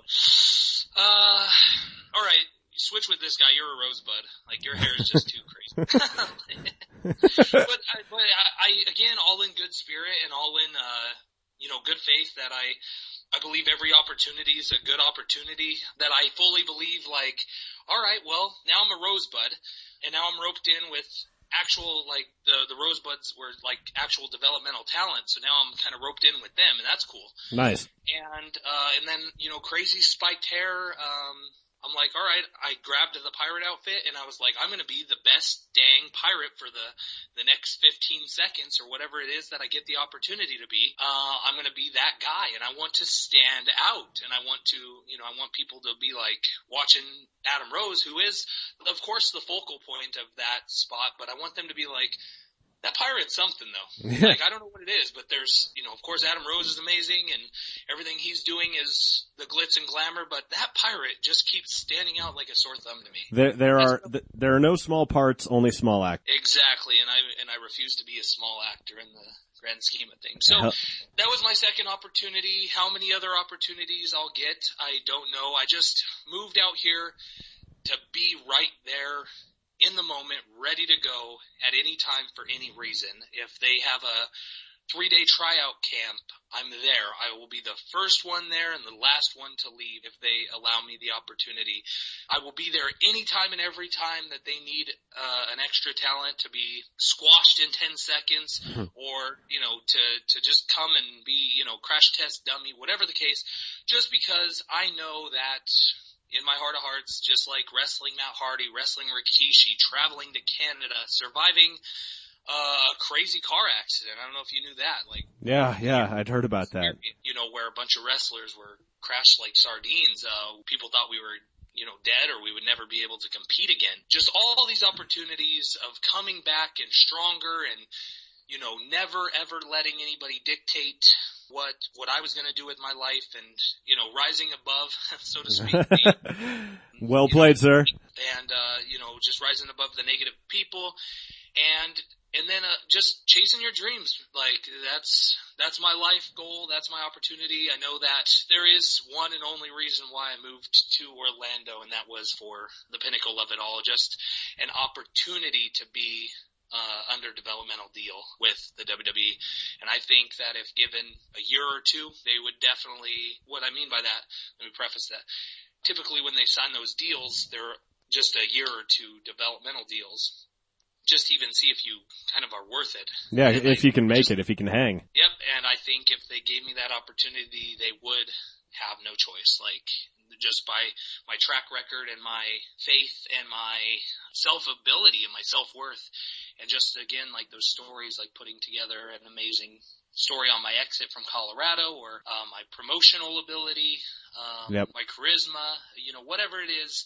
all right. Switch with this guy, you're a rosebud. Like, your hair is just too crazy. But I, again, all in good spirit and all in, good faith that I believe every opportunity is a good opportunity, that I fully believe, like, all right, well, now I'm a rosebud, and now I'm roped in with actual, like, the rosebuds were, like, actual developmental talent, so now I'm kind of roped in with them, and that's cool. Nice. And then, crazy spiked hair, I'm like, all right, I grabbed the pirate outfit and I was like, I'm going to be the best dang pirate for the next 15 seconds or whatever it is that I get the opportunity to be. I'm going to be that guy and I want to stand out and I want to, I want people to be like watching Adam Rose, who is, of course, the focal point of that spot, but I want them to be like, that pirate's something though. Like, I don't know what it is, but there's, of course Adam Rose is amazing and everything he's doing is the glitz and glamour, but that pirate just keeps standing out like a sore thumb to me. There are no small parts, only small actors. Exactly, and I refuse to be a small actor in the grand scheme of things. So that was my second opportunity. How many other opportunities I'll get, I don't know. I just moved out here to be right there in the moment, ready to go at any time for any reason. If they have a 3-day tryout camp, I'm there. I will be the first one there and the last one to leave if they allow me the opportunity. I will be there anytime and every time that they need an extra talent to be squashed in 10 seconds or, to just come and be, crash test dummy, whatever the case, just because I know that in my heart of hearts, just like wrestling Matt Hardy, wrestling Rikishi, traveling to Canada, surviving a crazy car accident. I don't know if you knew that. Like, yeah, I'd heard about that. Where a bunch of wrestlers were crashed like sardines. People thought we were, dead or we would never be able to compete again. Just all these opportunities of coming back and stronger and, never ever letting anybody dictate what I was going to do with my life and, rising above, so to speak. Well played, sir. And, just rising above the negative people and then, just chasing your dreams. Like, that's my life goal. That's my opportunity. I know that there is one and only reason why I moved to Orlando, and that was for the pinnacle of it all. Just an opportunity to be under developmental deal with the WWE. And I think that if given a year or two, they would definitely, what I mean by that, let me preface that. Typically when they sign those deals, they're just a year or two developmental deals. Just even see if you kind of are worth it. Yeah, and if you can make it, if you can hang. Yep, and I think if they gave me that opportunity, they would have no choice. Like, just by my track record and my faith and my self-ability and my self-worth. And just, again, like those stories, like putting together an amazing story on my exit from Colorado or my promotional ability, my charisma, whatever it is,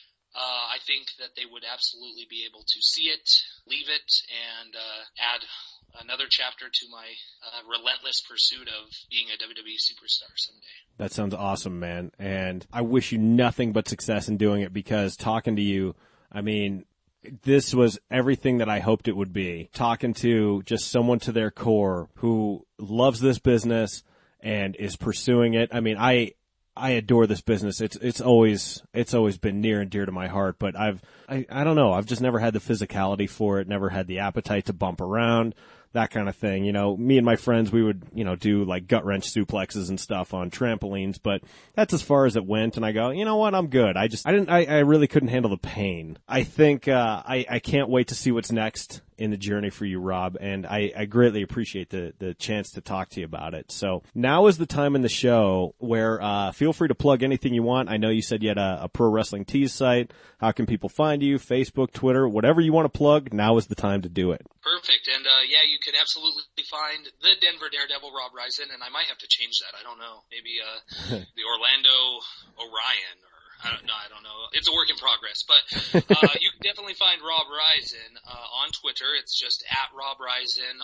I think that they would absolutely be able to see it, leave it, and add another chapter to my relentless pursuit of being a WWE superstar someday. That sounds awesome, man. And I wish you nothing but success in doing it because talking to you, I mean, this was everything that I hoped it would be. Talking to just someone to their core who loves this business and is pursuing it. I mean, I adore this business. It's always been near and dear to my heart, but I don't know. I've just never had the physicality for it, never had the appetite to bump around, that kind of thing. Me and my friends, we would, do like gut wrench suplexes and stuff on trampolines, but that's as far as it went. And I go, you know what? I'm good. I really couldn't handle the pain. I think, I can't wait to see what's next in the journey for you, Rob, and I greatly appreciate the chance to talk to you about it. So now is the time in the show where feel free to plug anything you want. I know you said you had a Pro Wrestling Tees site. How can people find you? Facebook, Twitter, whatever you want to plug, now is the time to do it. Perfect. And you can absolutely find the Denver Daredevil Rob Risen, and I might have to change that. I don't know. Maybe the Orlando Orion, or I don't know. It's a work in progress, but you can definitely find Rob Risen on Twitter. It's just at Rob Risen,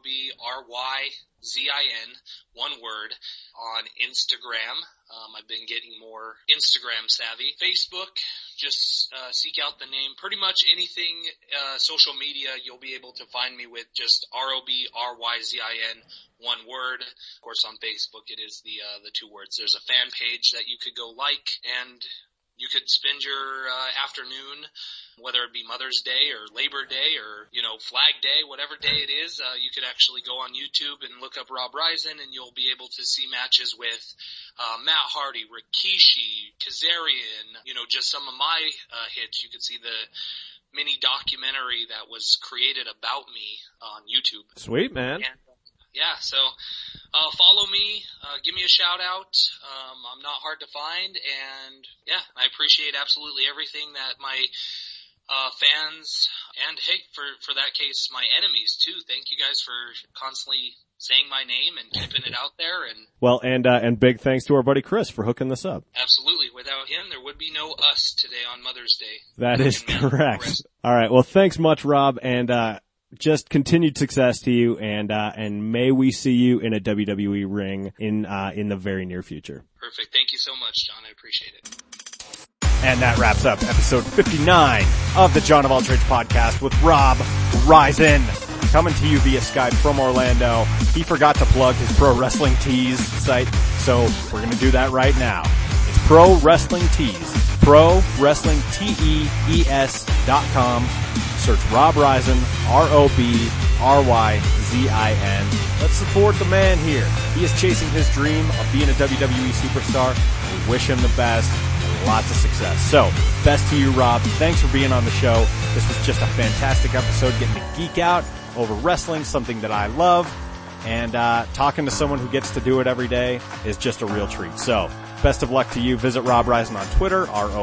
ROBRYZIN, one word, on Instagram. I've been getting more Instagram savvy. Facebook, just seek out the name. Pretty much anything social media, you'll be able to find me with just ROBRYZIN, one word. Of course, on Facebook, it is the two words. There's a fan page that you could go like, and you could spend your afternoon, whether it be Mother's Day or Labor Day or, Flag Day, whatever day it is, you could actually go on YouTube and look up Rob Risen, and you'll be able to see matches with Matt Hardy, Rikishi, Kazarian, just some of my hits. You could see the mini documentary that was created about me on YouTube. Sweet, man. And, so follow me, give me a shout out. I'm not hard to find, and I appreciate absolutely everything that my fans, and hey, for that case, my enemies too. Thank you guys for constantly saying my name and keeping it out there. And well, and big thanks to our buddy Chris for hooking this up. Absolutely. Without him, there would be no us today on Mother's Day. That is correct. All right. Well, thanks much, Rob, and just continued success to you, and may we see you in a WWE ring in the very near future. Perfect. Thank you so much, John. I appreciate it. And that wraps up episode 59 of the John of All Trades podcast with Rob Risen, coming to you via Skype from Orlando. He forgot to plug his Pro Wrestling Tees site, so we're going to do that right now. It's Pro Wrestling Tees, ProWrestlingTees.com. Search Rob Risen, ROBRYZIN. Let's support the man here. He is chasing his dream of being a WWE superstar. We wish him the best and lots of success. So, best to you, Rob. Thanks for being on the show. This was just a fantastic episode, getting to geek out over wrestling, something that I love. And talking to someone who gets to do it every day is just a real treat. So, best of luck to you. Visit Rob Risen on Twitter,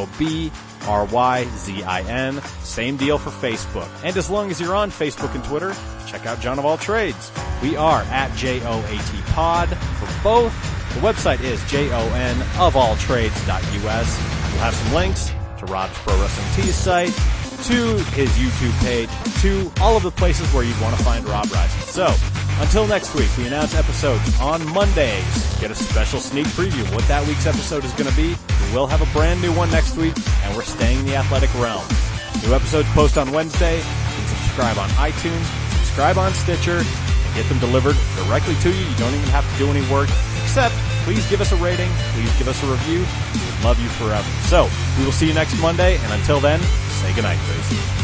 ROBRYZIN. Same deal for Facebook. And as long as you're on Facebook and Twitter, check out John of All Trades. We are at JOAT Pod for both. The website is jonofalltrades.us. We'll have some links to Rob's Pro Wrestling Tees site, to his YouTube page, to all of the places where you'd want to find Rob Risen. So, until next week, we announce episodes on Mondays. Get a special sneak preview of what that week's episode is going to be. We will have a brand new one next week, and we're staying in the athletic realm. New episodes post on Wednesday. You can subscribe on iTunes, subscribe on Stitcher, and get them delivered directly to you. You don't even have to do any work, except please give us a rating, please give us a review. We would love you forever. So, we will see you next Monday, and until then, say goodnight, Gracie.